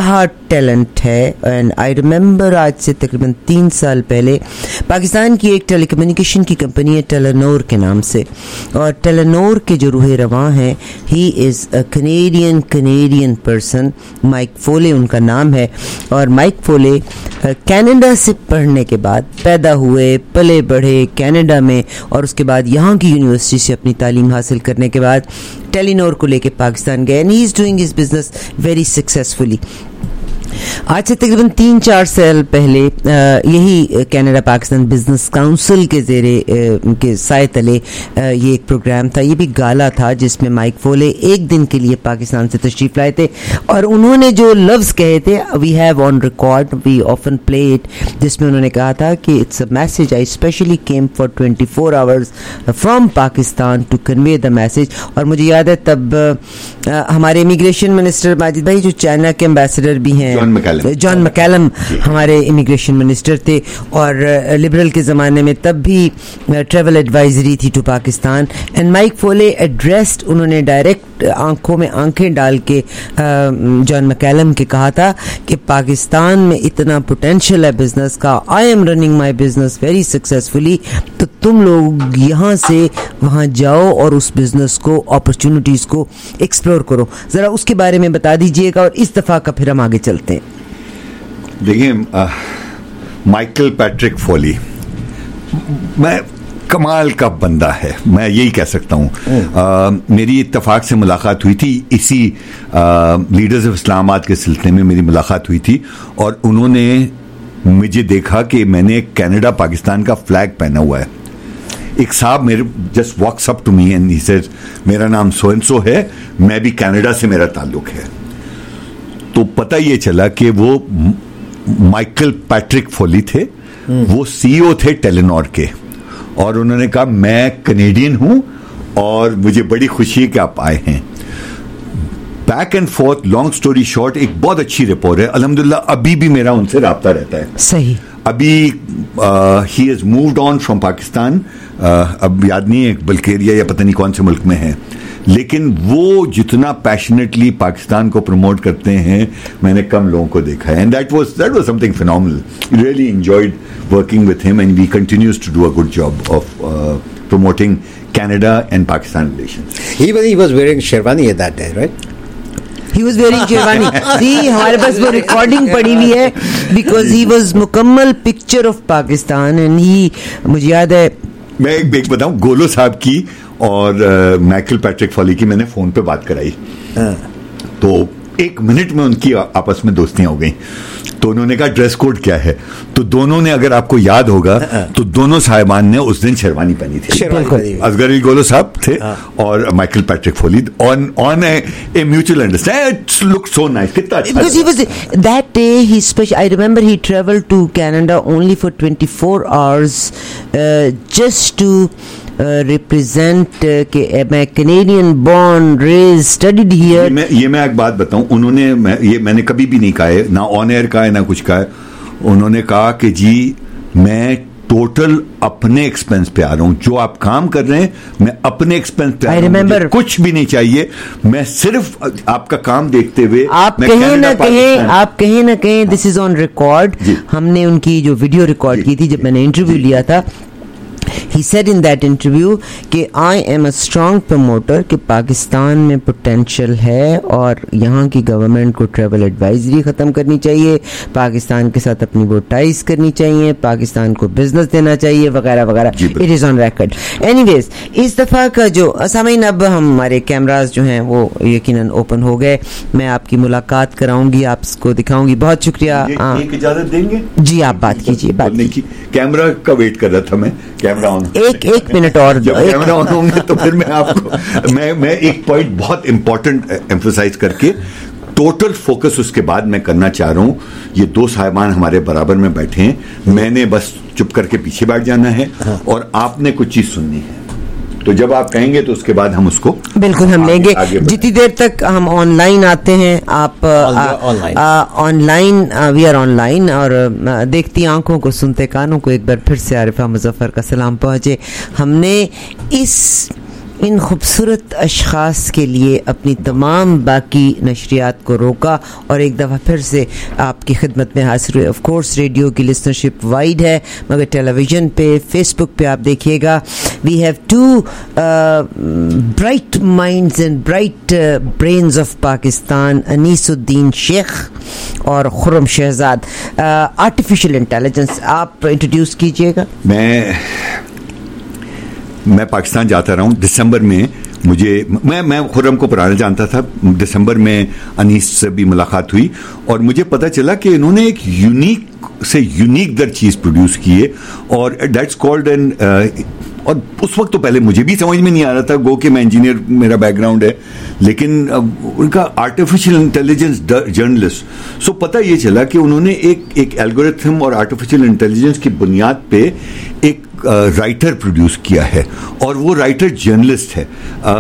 टैलेंट है. एंड आई रिमेंबर आज से तकरीबन तीन साल पहले पाकिस्तान की एक टेली कम्युनिकेशन की कंपनी है टेलेनोर के नाम से, और टेलेनोर के जो रूह रवां हैं, he is a Canadian Canadian person, Mike Foley उनका नाम है. और माइक फोले कनाडा से पढ़ने के बाद पैदा हुए, पले बढ़े कनाडा में, और उसके बाद यहाँ की यूनिवर्सिटी से अपनी तालीम हासिल करने के बाद टेलीनोर को लेके पाकिस्तान गए. And he is doing his business very successfully. आज से तकरीबन तीन चार साल पहले यही कनाडा पाकिस्तान बिजनेस काउंसिल के ज़ेरे के साए तले ये एक प्रोग्राम था. ये भी गाला था जिसमें माइक फोले एक दिन के लिए पाकिस्तान से तशरीफ़ लाए थे, और उन्होंने जो लफ्ज़ कहे थे, we have on record, we often play it, जिसमें उन्होंने कहा था कि it's a message I specially came for twenty four hours from Pakistan to convey the message. और मुझे याद है तब आ, हमारे इमिग्रेशन मिनिस्टर माजिद भाई, जो चाइना के एम्बेसडर भी हैं, जॉन मैकैलम हमारे इमिग्रेशन मिनिस्टर थे, और लिबरल के ज़माने में तब भी ट्रैवल एडवाइजरी थी to Pakistan. And Mike Foley addressed, उन्होंने डायरेक्ट आंखों में आंखें डाल के जॉन मैकैलम के कहा था कि पाकिस्तान में इतना पोटेंशियल है बिजनेस का, I am running my business very successfully, तो तुम लोग यहाँ से वहाँ जाओ और उस बिजनेस को, अपॉर्चुनिटीज़ को एक्सप्लोर करो. ज़रा उसके बारे में बता दीजिएगा, और इस दफ़ा का फिर हम आगे चलते हैं. देखिए, माइकल पैट्रिक फोली, मैं कमाल का बंदा है, मैं यही कह सकता हूँ. मेरी इत्तफाक से मुलाकात हुई थी, इसी लीडर्स ऑफ इस्लामाबाद के सिलसिले में मेरी मुलाकात हुई थी, और उन्होंने मुझे देखा कि मैंने कनाडा पाकिस्तान का फ्लैग पहना हुआ है. एक साहब मेरे just walks up to me and he said, मेरा नाम सो एंड सो है, मैं भी कनाडा से मेरा ताल्लुक है. तो पता ये चला कि वो माइकल पैट्रिक फोली थे, वो सीईओ थे टेलेनोर के, और उन्होंने कहा मैं कनेडियन हूं और मुझे बड़ी खुशी है कि आप आए हैं. Back and forth, long story short, एक बहुत अच्छी रिपोर्ट है. अल्हम्दुलिल्लाह अभी भी मेरा उनसे राब्ता रहता है. सही. अभी he has moved on from Pakistan, अब याद नहीं है बल्गेरिया या पता नहीं कौन से मुल्क में है, लेकिन वो जितना पैशनेटली पाकिस्तान को प्रमोट करते हैं मैंने कम लोगों को देखा है. And that was that was something phenomenal. Really enjoyed working with him and we continues to do a good job of promoting Canada and Pakistan relations. He was he was wearing sherwani at that day, right? He was wearing sherwani. See, हमारे पास वो recording पड़ी हुई है, because he was मुकम्मल picture of Pakistan. And he, मुझे याद है, मैं एक एक बताऊं, गोलो साहब की और माइकल पैट्रिक फॉली की मैंने फोन पे बात कराई, तो एक मिनट में उनकी आपस में दोस्तियां हो गई. तो उन्होंने कहा ड्रेस कोड क्या है, तो दोनों ने, अगर आपको याद होगा, तो दोनों साहिबान ने उस दिन शेरवानी पहनी थी. असगर अली गोलो साहब थे और Michael Patrick Foley, on on a mutual understanding. It look so nice. कितना अच्छा. Because he was that day he special. I remember he traveled to Canada only for twenty-four hours uh, just to represent के मैं Canadian born raise studied here. ये मैं ये मैं एक बात बताऊं, उन्होंने मैं, ये मैंने कभी भी नहीं कहा है, ना ऑन एयर कहा है ना कुछ कहा है. उन्होंने कहा कि जी मैं टोटल अपने एक्सपेंस पे आ रहा हूं, जो आप काम कर रहे हैं मैं अपने एक्सपेंस पे आ रहा हूं, कुछ भी नहीं चाहिए, मैं सिर्फ आपका काम देखते हुए. आप कहीं ना कहीं आप कहीं ना कहीं दिस इज ऑन रिकॉर्ड. हमने उनकी जो वीडियो रिकॉर्ड की थी जब मैंने इंटरव्यू लिया था, He said in that interview कि I am a strong promoter कि पाकिस्तान में पोटेंशियल है और यहाँ की गवर्नमेंट को ट्रैवल एडवाइजरी ख़त्म करनी चाहिए, पाकिस्तान के साथ अपनी वो टाइज करनी चाहिए, पाकिस्तान को बिजनेस देना चाहिए, वगैरह वगैरह. It is on record. Anyways, इस दफ़ा का जो सामीन, अब हमारे कैमराज जो हैं वो यकीनन ओपन हो गए. मैं आपकी मुलाकात कराऊंगी, आपको दिखाऊंगी. बहुत शुक्रिया. एक इजाज़त देंगे जी, आप बात कीजिए. बात कीजिए. कैमरा का वेट कर रहा था मैं. कैमरा ऑन, एक एक मिनट और. जब कैमरा ऑन होंगे तो फिर मैं आपको मैं मैं एक पॉइंट बहुत इंपॉर्टेंट एम्फसाइज करके टोटल फोकस उसके बाद मैं करना चाह रहा हूं. ये दो साहिबान हमारे बराबर में बैठे हैं, मैंने बस चुप करके पीछे बैठ जाना है और आपने कुछ चीज सुननी है. तो जब आप कहेंगे तो उसके बाद हम उसको बिल्कुल हम लेंगे. जितनी देर तक हम ऑनलाइन आते हैं, आप ऑनलाइन, वी आर ऑनलाइन, और देखती आंखों को सुनते कानों को एक बार फिर से आरिफा मुजफ्फर का सलाम पहुंचे. हमने इस ان خوبصورت اشخاص کے لیے اپنی تمام باقی نشریات کو روکا اور ایک دفعہ پھر سے آپ کی خدمت میں حاضر ہوئے. آف کورس ریڈیو کی لسنرشپ وائڈ ہے, مگر ٹیلی ویژن پہ, فیس بک پہ آپ دیکھیے گا. We have two bright minds and bright brains of Pakistan, Anisuddin Sheikh اور خرم شہزاد. آرٹیفیشیل انٹیلیجنس آپ انٹروڈیوس کیجیے گا. میں میں پاکستان جاتا رہا ہوں. دسمبر میں مجھے میں میں خرم کو پرانا جانتا تھا. دسمبر میں انیس سے بھی ملاقات ہوئی اور مجھے پتہ چلا کہ انہوں نے ایک یونیک سے یونیک در چیز پروڈیوس کی ہے اور دیٹس کالڈ این, اور اس وقت تو پہلے مجھے بھی سمجھ میں نہیں آ رہا تھا, گو کہ میں انجینئر میرا بیک گراؤنڈ ہے, لیکن ان کا آرٹیفیشیل انٹیلیجنس جرنلسٹ. سو پتہ یہ چلا کہ انہوں نے ایک ایک الگورتھم اور آرٹیفیشیل انٹیلیجنس کی بنیاد پہ ایک رائٹر پروڈیوس کیا ہے اور وہ رائٹر جرنلسٹ ہے.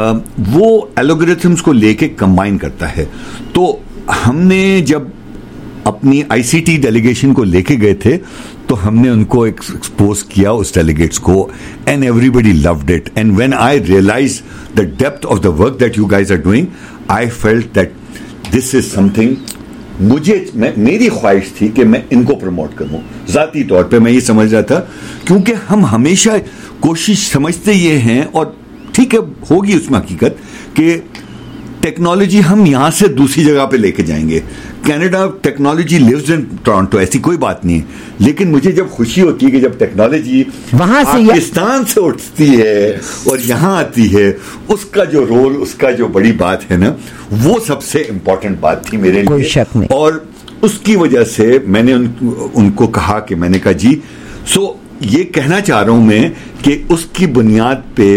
وہ الگورتھمس کو لے کے کمبائن کرتا ہے. تو ہم نے جب اپنی آئی سی ٹی ڈیلیگیشن کو لے کے گئے تھے تو ہم نے ان کو ایکسپوز کیا اس ڈیلیگیٹس کو, and everybody loved it. And when I realize the depth of the work that you guys are doing, I felt that this is something. مجھے میری خواہش تھی کہ میں ان کو پروموٹ کروں. ذاتی طور پہ میں یہ سمجھ رہا تھا کیونکہ ہم ہمیشہ کوشش سمجھتے یہ ہیں, اور ٹھیک ہے ہوگی اس میں حقیقت, کہ ٹیکنالوجی ہم یہاں سے دوسری جگہ پہ لے کے جائیں گے. Canada technology lives in Toronto, ایسی کوئی بات نہیں ہے, لیکن مجھے جب خوشی ہوتی ہے کہ جب ٹیکنالوجی وہاں سے پاکستان سے اٹھتی ہے اور یہاں آتی ہے, اس کا جو رول, اس کا جو بڑی بات ہے نا, وہ سب سے امپورٹنٹ بات تھی میرے لیے. اور اس کی وجہ سے میں نے ان, ان کو کہا کہ میں نے کہا جی, سو یہ کہنا چاہ رہا ہوں میں کہ اس کی بنیاد پہ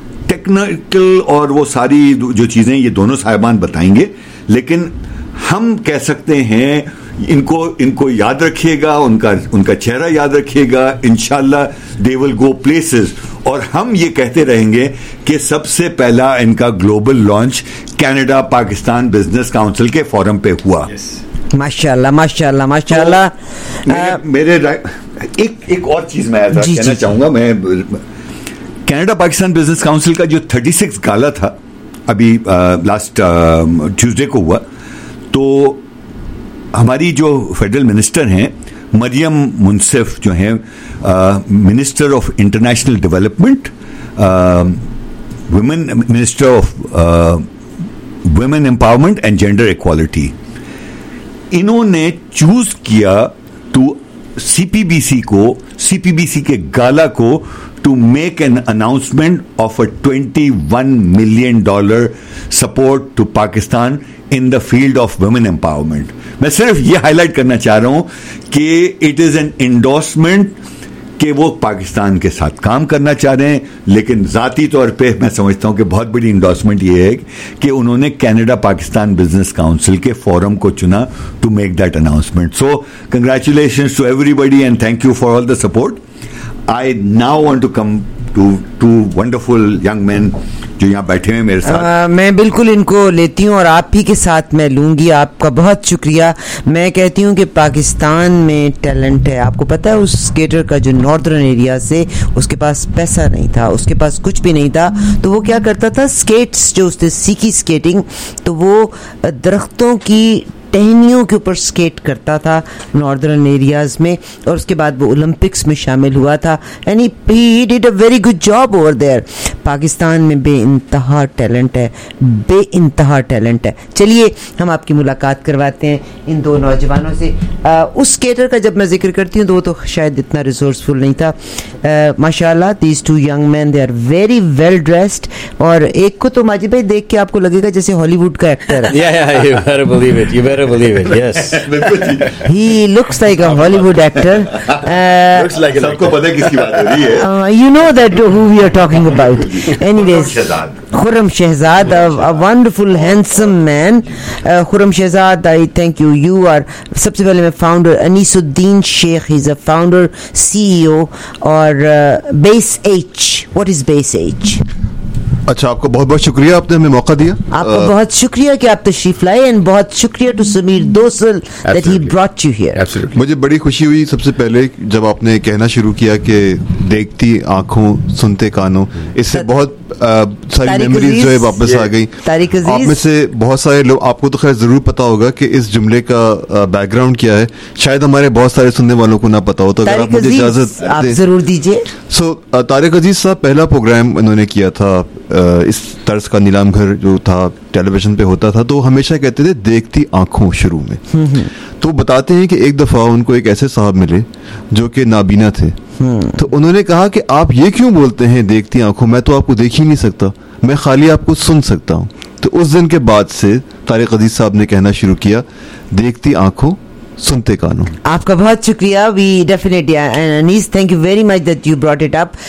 ٹیکنیکل اور وہ ساری جو چیزیں یہ دونوں صاحبان بتائیں گے, لیکن ہم کہہ سکتے ہیں ان کو ان کو یاد رکھیے گا, ان کا ان کا چہرہ یاد رکھیے گا. انشاءاللہ دے ول گو پلیسز, اور ہم یہ کہتے رہیں گے کہ سب سے پہلا ان کا global launch Canada Pakistan business council کے فورم پہ ہوا. ماشاءاللہ ماشاءاللہ ماشاءاللہ. میرے ایک ایک اور چیز میں کہنا چاہوں گا. میں کینیڈا پاکستان بزنس کاؤنسل کا جو تھرٹی سکس گالا تھا ابھی لاسٹ ٹیوزڈے کو ہوا, تو ہماری جو فیڈرل منسٹر ہیں مریم منصف جو ہیں, minister of international development, women minister of women empowerment and gender equality, انہوں نے چوز کیا ٹو سی پی بی سی کو, سی پی بی سی کے گالا کو, to make an announcement of a twenty-one million dollar support to Pakistan in the field of women empowerment. میں صرف یہ ہائی لائٹ کرنا چاہ رہا ہوں کہ it is an endorsement کہ وہ پاکستان کے ساتھ کام کرنا چاہ رہے ہیں, لیکن ذاتی طور پہ میں سمجھتا ہوں کہ بہت بڑی انڈورسمنٹ یہ ہے کہ انہوں نے کینیڈا پاکستان بزنس کاؤنسل کے فورم کو چنا to make that announcement. So congratulations to everybody and thank you for all the support. I now want to come to two wonderful young men جو یہاں بیٹھے ہیں میرے ساتھ. میں بالکل ان کو لیتی ہوں اور آپ ہی کے ساتھ میں لوں گی. آپ کا بہت شکریہ. میں کہتی ہوں کہ پاکستان میں ٹیلنٹ ہے. آپ کو پتہ ہے اس اسکیٹر کا جو ناردرن ایریا سے, اس کے پاس پیسہ نہیں تھا, اس کے پاس کچھ بھی نہیں تھا, تو وہ کیا کرتا تھا, اسکیٹس جو اس نے سیکھی اسکیٹنگ, تو وہ درختوں کی ٹہنیوں کے اوپر اسکیٹ کرتا تھا ناردرن ایریاز میں, اور اس کے بعد وہ اولمپکس میں شامل ہوا تھا. And he did a very good job over there. Pakistan میں بے انتہا ٹیلنٹ ہے, بے انتہا ٹیلنٹ ہے. چلیے ہم آپ کی ملاقات کرواتے ہیں ان دو نوجوانوں سے. اس اسکیٹر کا جب میں ذکر کرتی ہوں تو وہ تو شاید اتنا ریسورسفل نہیں تھا. ماشاء اللہ these two young men, they are very well dressed, اور ایک کو تو ماجد بھائی دیکھ کے آپ کو لگے گا جیسے ہالی ووڈ کا ایکٹر ہے. Believe it, yes. He looks like a Hollywood actor. Uh, looks like an actor. uh, you know that who we are talking about. Anyways, Khurram Shehzad, a, a wonderful, handsome man. Uh, Khurram Shehzad, I thank you. You are, سب سے پہلے میں founder Anees Uddin Sheikh. He's a founder, C E O, اور uh, Base H. What is Base H? اچھا, آپ کا بہت بہت شکریہ, آپ نے ہمیں موقع دیا. آپ کا بہت شکریہ کہ آپ تشریف لائے, اینڈ بہت شکریہ to Sameer Dossal that he brought you here. مجھے بڑی خوشی ہوئی سب سے پہلے جب آپ نے کہنا شروع کیا کہ دیکھتی آنکھوں سنتے کانوں, اس سے بہت ساری میموریز جو ہے واپس آ گئی. آپ میں سے بہت سارے لوگ, آپ کو تو خیر ضرور پتا ہوگا کہ اس جملے کا بیک گراؤنڈ کیا ہے, شاید ہمارے بہت سارے سننے والوں کو نہ پتا ہو, تو اگر آپ مجھے اجازت آپ ضرور دیجیے. سو طارق عزیز صاحب پہلا پروگرام انہوں نے کیا تھا اس طرز کا, نیلام گھر جو تھا ٹیلی ویژن پہ ہوتا تھا, تو ہمیشہ کہتے تھے دیکھتی آنکھوں شروع میں. تو بتاتے ہیں کہ ایک دفعہ ان کو ایک ایسے صاحب ملے جو کہ نابینا تھے, تو انہوں نے کہا کہ آپ یہ کیوں بولتے ہیں دیکھتی آنکھوں, میں تو آپ کو دیکھ ہی نہیں سکتا, میں خالی آپ کو سن سکتا ہوں. تو اس دن کے بعد سے طارق عزیز صاحب نے کہنا شروع کیا دیکھتی آنکھوں سنتے کانوں. آپ کا بہت شکریہ. We definitely Anis, thank you very much that you brought it up.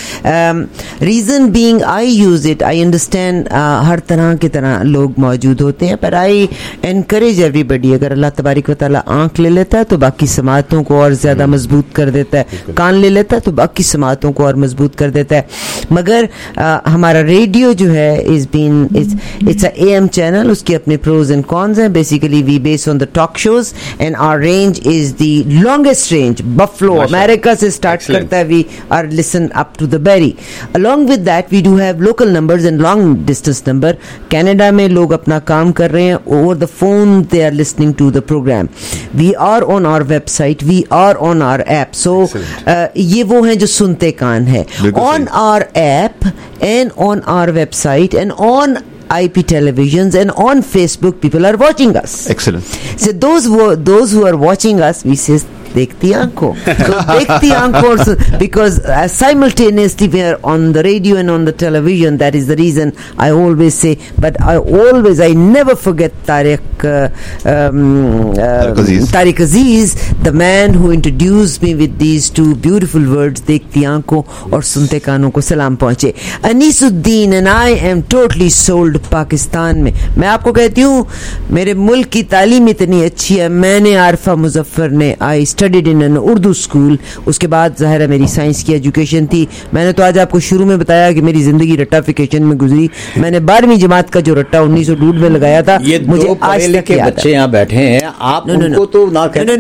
Reason being I use it, I understand ہر طرح کی طرح لوگ موجود ہوتے ہیں, پر آئی انکریج ایوری بڈی, اگر اللہ تبارک و تعالیٰ آنکھ لے لیتا ہے تو باقی سماعتوں کو اور زیادہ مضبوط کر دیتا ہے, کان لے لیتا ہے تو باقی سماعتوں کو اور مضبوط کر دیتا ہے. مگر ہمارا ریڈیو جو ہے is been it's a A M channel, اس کے اپنے پروز اینڈ کونز ہیں. Basically we base on the talk shows, and our range is the longest range. Buffalo, America se start karta hai. We are listen up to the Berry. Along with that, we do have local numbers and long distance number. Canada mein log apna kaam kar rahe hain, over the phone they are listening to the program. We are on our website, we are on our app. So uh, ye wo hain jo sunte kaan hai. On our app and on our website and on I P televisions and on Facebook, people are watching us. Excellent. So those who those who are watching us, we say دیکھتی آنکھوں. So دیکھتی آنکھوں, because uh, simultaneously we are on the radio and on the television. That is the reason I always say, but I always, I never forget Tariq uh, um, uh, Tariq Aziz, the man who introduced me with these two beautiful words, دیکھتی آنکھوں اور سنتے کانوں کو سلام پہنچے. انیس الدین and I am totally sold Pakistan میں. میں آپ کو کہتی ہوں میرے ملک کی تعلیم اتنی اچھی ہے. میں نے عارفہ مظفر نے I studied in an Urdu school, اس کے بعد ظاہر ہے میری سائنس کی ایجوکیشن تھی. میں نے تو آج آپ کو شروع میں بتایا کہ میری زندگی رٹافیکیشن میں گزری. میں نے بارہویں جماعت کا جو رٹا انیس سو ڈوڈ میں لگایا تھا, مجھے آج تک یاد ہے. بچے یہاں بیٹھے ہیں, آپ ان کو تو نہ کہتے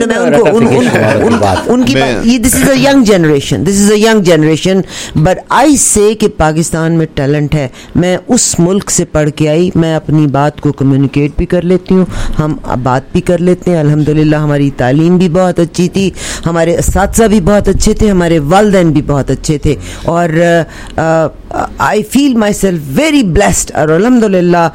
ان کی بات, this is a young generation, this is a young generation. But I say کہ پاکستان میں ٹیلنٹ ہے. میں اس ملک سے پڑھ کے آئی, میں اپنی بات کو کمیونیکیٹ بھی کر لیتی ہوں, ہم بات بھی کر لیتے ہیں. الحمدللہ ہماری تعلیم بھی بہت اچھی تھی, ہمارے اساتذہ بھی بہت اچھے تھے, ہمارے والدین بھی بہت اچھے تھے, اور I feel myself very blessed. اور الحمدللہ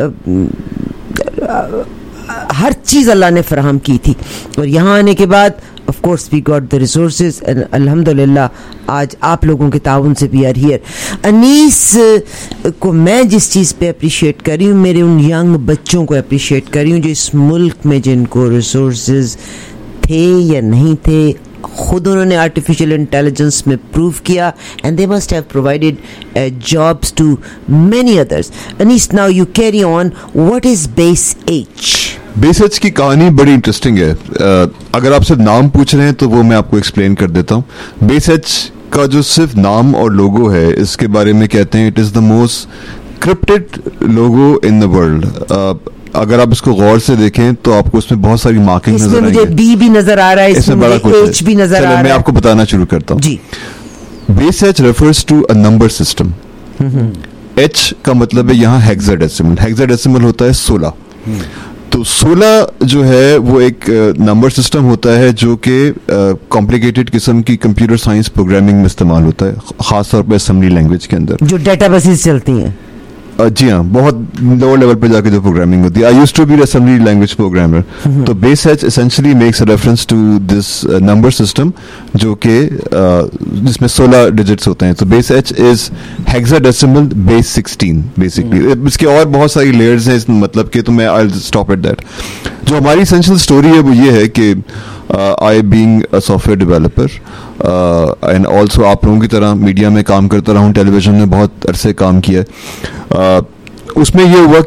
ہر چیز اللہ نے فراہم کی تھی. اور یہاں آنے کے بعد of course we got the resources, الحمدللہ آج آپ لوگوں کے تعاون سے وی آر ہیئر. انیس کو میں جس چیز پہ اپریشیٹ کر رہی ہوں, میرے ان ینگ بچوں کو اپریشیٹ کر رہی ہوں جو اس ملک میں جن کو ریسورسز تھے یا نہیں تھے, خود انہوں نے آرٹیفیشیل انٹیلیجنس میں پروو کیا, and they must have provided jobs to many others. Anis now you carry on, what is base H? Base H کی کہانی بڑی انٹرسٹنگ ہے. اگر آپ سے نام پوچھ رہے ہیں تو وہ میں آپ کو ایکسپلین کر دیتا ہوں. بیس ایچ کا جو صرف نام اور لوگو ہے, اس کے بارے میں کہتے ہیں it is the most corrupted logo in the world. اگر آپ اس کو غور سے دیکھیں تو آپ کو اس میں بہت ساری مارکنگ نظر آئیں گی. مجھے بی بھی نظر آ رہا ہے, اس میں بڑا ایچ بھی نظر آ رہا ہے. میں آپ کو بتانا شروع کرتا ہوں. جی, base H refers to a number system. H کا مطلب ہے یہاں ہیگزا ڈیسیمل. ہیگزا ڈیسیمل ہوتا ہے سولہ. تو سولہ جو ہے وہ ایک نمبر سسٹم ہوتا ہے جو کہ کمپلیکیٹڈ قسم کی کمپیوٹر سائنس پروگرامنگ میں استعمال ہوتا ہے, خاص طور پہ اسمبلی لینگویج کے اندر جو ڈیٹا بیسز چلتی ہیں. جی ہاں, بہت لوور لیول پہ جا کے جو پروگرامنگ ہوتی ہے. I used to be assembly language programmer. تو base H essentially makes reference to this number system جو کہ جس میں سولہ ڈیجٹس ہوتے ہیں. تو base H is hexadecimal base sixteen basically. اس کے اور بہت ساری لیئرز ہیں, مطلب کہ تو میں آئی اسٹاپ ایٹ دیٹ. جو ہماری اسینشیل اسٹوری ہے وہ یہ ہے کہ I being a software developer and also آپ لوگوں کی طرح میڈیا میں کام کرتا رہا ہوں, ٹیلی ویژن میں بہت عرصے کام کیا ہے. اس میں یہ ہوا کہ ایک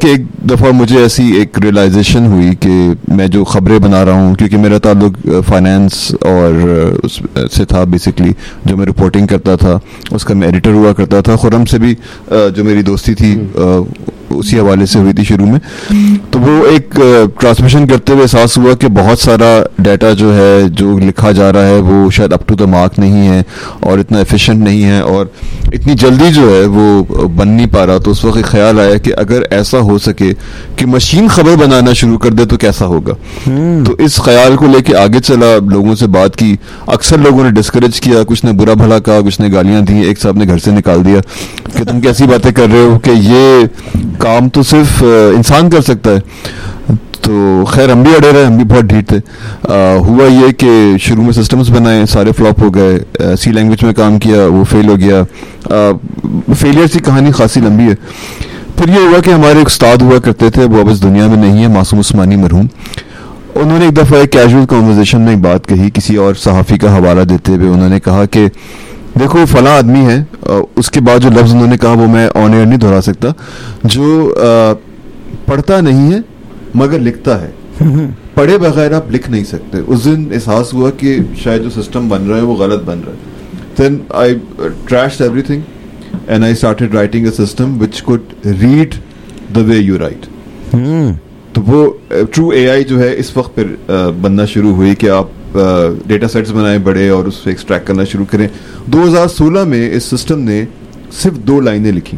دفعہ مجھے ایسی ایک ریئلائزیشن ہوئی کہ میں جو خبریں بنا رہا ہوں, کیونکہ میرا تعلق فائنانس اور اس سے تھا بیسکلی, جو میں رپورٹنگ کرتا تھا اس کا میں ایڈیٹر ہوا کرتا تھا. خرم سے بھی جو میری دوستی تھی اسی حوالے سے ہوئی تھی شروع میں. تو وہ ایک ٹرانسمیشن کرتے ہوئے احساس ہوا کہ بہت سارا ڈیٹا جو ہے جو لکھا جا رہا ہے وہ شاید اپ ٹو دا مارک نہیں ہے اور اتنا ایفیشینٹ نہیں ہے اور اتنی جلدی جو ہے وہ بن نہیں پا رہا. تو اس وقت خیال آیا کہ اگر ایسا ہو سکے کہ مشین خبر بنانا شروع کر دے تو کیسا ہوگا. تو اس خیال کو لے کے آگے چلا, لوگوں سے بات کی. اکثر لوگوں نے ڈسکریج کیا, کچھ نے برا بھلا کہا, کچھ نے گالیاں دی. ایک صاحب نے گھر سے نکال دیا کہ تم کیسی باتیں کر رہے ہو کہ یہ کام تو صرف انسان کر سکتا ہے. تو خیر ہم بھی اڑے رہے, ہم بھی بہت ڈھیٹ تھے. ہوا یہ کہ شروع میں سسٹمز بنائے, سارے فلاپ ہو گئے. سی لینگویج میں کام کیا, وہ فیل ہو گیا. فیلئر کی کہانی خاصی لمبی ہے. پھر یہ ہوا کہ ہمارے ایک استاد ہوا کرتے تھے, وہ اب اس دنیا میں نہیں ہے, معصوم عثمانی مرحوم. انہوں نے ایک دفعہ ایک کیجول کنورسیشن میں ایک بات کہی کسی اور صحافی کا حوالہ دیتے ہوئے. انہوں نے کہا کہ دیکھو فلاں آدمی ہے, اس کے بعد جو لفظ انہوں نے کہا وہ میں آن ایئر نہیں دہرا سکتا, جو پڑھتا نہیں ہے مگر لکھتا ہے. پڑھے بغیر آپ لکھ نہیں سکتے. اس دن احساس ہوا کہ شاید جو سسٹم بن رہا ہے وہ غلط بن رہا ہے. Then I trashed everything and I started writing a system which code read the way you write. تو وہ ٹرو اے آئی جو ہے اس وقت پھر بننا شروع ہوئی کہ آپ ڈیٹا سیٹس بنائیں بڑے اور اس سے ایکسٹریکٹ کرنا شروع کریں. دو ہزار سولہ میں اس سسٹم نے صرف دو لائنیں لکھی,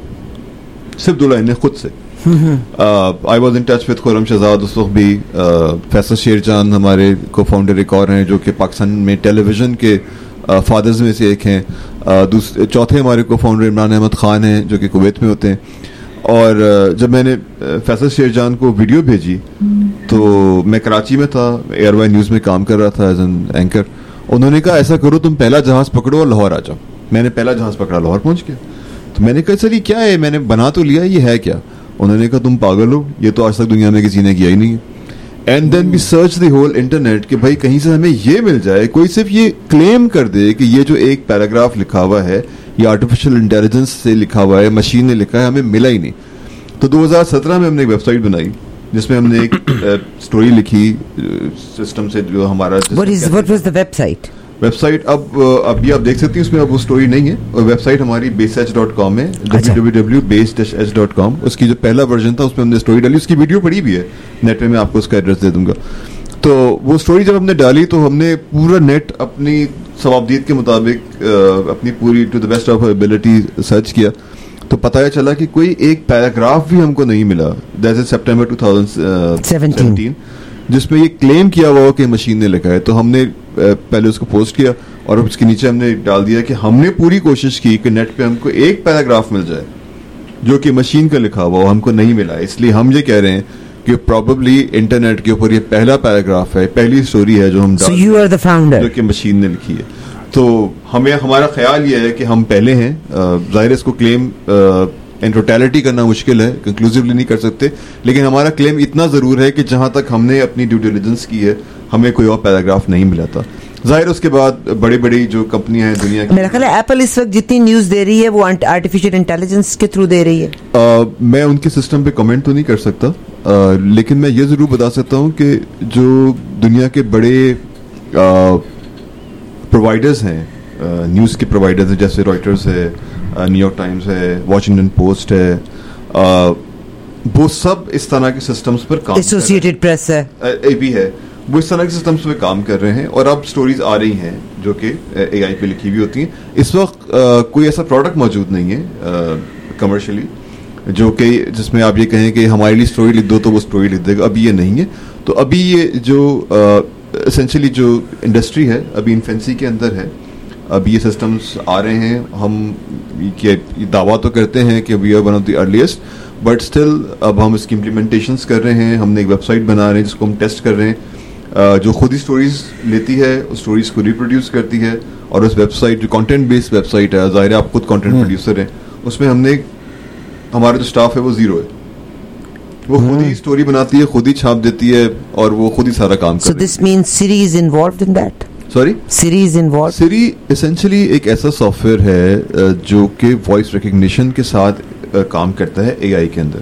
صرف دو لائنیں خود سے. I was in touch with Khurram Shahzad اس وقت بھی. فیصل شیر جان ہمارے کو فاؤنڈر ایک اور ہیں جو کہ پاکستان میں ٹیلی ویژن کے فادرز میں سے ایک ہیں. چوتھے ہمارے کو فاؤنڈر عمران احمد خان ہیں جو کہ کویت میں ہوتے ہیں. اور جب میں نے فیصل شیر جان کو ویڈیو بھیجی تو میں کراچی میں تھا, ایئر وائی نیوز میں کام کر رہا تھا ایز این اینکر. انہوں نے کہا ایسا کرو تم پہلا جہاز پکڑو اور لاہور آ جاؤ. میں نے پہلا جہاز پکڑا, لاہور پہنچ گیا. تو میں نے کہا سر یہ کیا ہے, میں نے بنا تو لیا, یہ ہے کیا؟ انہوں نے کہا تم پاگل ہو, یہ تو آج تک دنیا میں کسی نے کیا ہی نہیں ہے. And then we search the whole internet کہ بھائی کہیں سے ہمیں یہ مل جائے, کوئی صرف یہ کلیم کر دے کہ یہ جو ایک پیراگراف لکھا ہوا ہے یہ آرٹیفیشیل انٹیلیجنس سے لکھا ہوا ہے, مشین نے لکھا ہے, ہمیں ملا ہی نہیں. تو دو ہزار سترہ میں ہم نے ایک ویب سائٹ بنائی جس میں ہم نے ایک اسٹوری لکھی سسٹم سے جو ہمارا ویب سائٹ. اب ابھی آپ دیکھ سکتی ہیں اس میں اب وہ اسٹوری نہیں ہے. اور ویب سائٹ ہماری بیس ایچ ڈاٹ کام ہے, W W W base H dot com. اس کی جو پہلا ورژن تھا اس میں ہم نے اسٹوری ڈالی, اس کی ویڈیو پڑی بھی ہے نیٹ پہ, میں آپ کو اس کا ایڈریس دے دوں گا. تو وہ اسٹوری جب ہم نے ڈالی تو ہم نے پورا نیٹ اپنی ثوابدید کے مطابق اپنی پوری to the best of ability search کیا. تو پتہ یہ چلا کہ کوئی ایک پیراگراف بھی ہم کو نہیں ملا that is September two thousand seventeen جس میں یہ کلیم کیا ہوا کہ مشین نے لکھا ہے. تو ہم نے پہلے اس کو پوسٹ کیا اور اس کے نیچے ہم نے ڈال دیا کہ ہم نے پوری کوشش کی کہ نیٹ پہ ہم کو ایک پیراگراف مل جائے جو کہ مشین کا لکھا ہوا, ہم کو نہیں ملا. اس لیے ہم یہ کہہ رہے ہیں کہ پروبیبلی انٹرنیٹ کے اوپر یہ پہلا پیراگراف ہے, پہلی اسٹوری ہے جو ہم جو کہ مشین نے لکھی ہے. تو ہمیں ہمارا خیال یہ ہے کہ ہم پہلے ہیں. ظاہر اس کو کلیم ان ٹوٹیلٹی کرنا مشکل ہے, کنکلوسیولی نہیں کر سکتے, لیکن ہمارا کلیم اتنا ضرور ہے کہ جہاں تک ہم نے اپنی ڈیو ڈیلیجنس کی ہے ہمیں کوئی اور پیراگراف نہیں ملا تھا. ظاہر اس کے بعد بڑی بڑی جو کمپنیاں ہیں دنیا کی, میرا خیال ہے ایپل اس وقت جتنی نیوز دے رہی ہے وہ آرٹیفیشیل انٹیلیجنس کے تھرو دے رہی ہے. میں ان کے سسٹم پہ کمنٹ تو نہیں کر سکتا, لیکن میں یہ ضرور بتا سکتا ہوں کہ جو دنیا کے بڑے پرووائڈرز ہیں, نیوز کے پرووائڈرز ہیں, جیسے رائٹرز ہے, نیو یارک ٹائمز ہے, واشنگٹن پوسٹ ہے, وہ سب اس طرح کے سسٹمز پر کام, ایسوسیٹڈ پریس ہے, اے بی ہے, وہ اس طرح کے سسٹمز پہ کام کر رہے ہیں. اور اب سٹوریز آ رہی ہیں جو کہ اے آئی پہ لکھی ہوئی ہوتی ہیں. اس وقت کوئی ایسا پروڈکٹ موجود نہیں ہے کمرشلی جو کہ جس میں آپ یہ کہیں کہ ہمارے لیے اسٹوری لکھ دو تو وہ اسٹوری لکھ دے گا. ابھی یہ نہیں ہے. تو ابھی یہ جو اسینشلی جو انڈسٹری ہے ابھی انفینسی کے اندر ہے. ابھی یہ سسٹمز آ رہے ہیں. ہم یہ دعویٰ تو کرتے ہیں کہ we are one of the earliest, but still اب ہم اس کی امپلیمنٹیشنس کر رہے ہیں. ہم نے ایک ویب سائٹ بنا رہے ہیں جس کو ہم ٹیسٹ کر رہے ہیں, جو خود ہی اسٹوریز لیتی ہے, اس اسٹوریز کو ریپروڈیوس کرتی ہے. اور اس ویب سائٹ جو کانٹینٹ بیسڈ ویب سائٹ ہے, ظاہر ہے آپ خود کانٹینٹ پروڈیوسر ہیں, اس میں ہم نے ہمارا جو اسٹاف ہے وہ زیرو ہے. وہ خود ہی اسٹوری بناتی ہے, خود ہی چھاپ دیتی ہے, اور وہ خود ہی سارا کام کرتی ہے. So this means Siri is involved in that? Sorry? Siri is involved? Siri essentially ایک ایسا سافٹ ویئر ہے جو کہ وائس ریکگنیشن کے ساتھ کام کرتا ہے اے آئی کے اندر.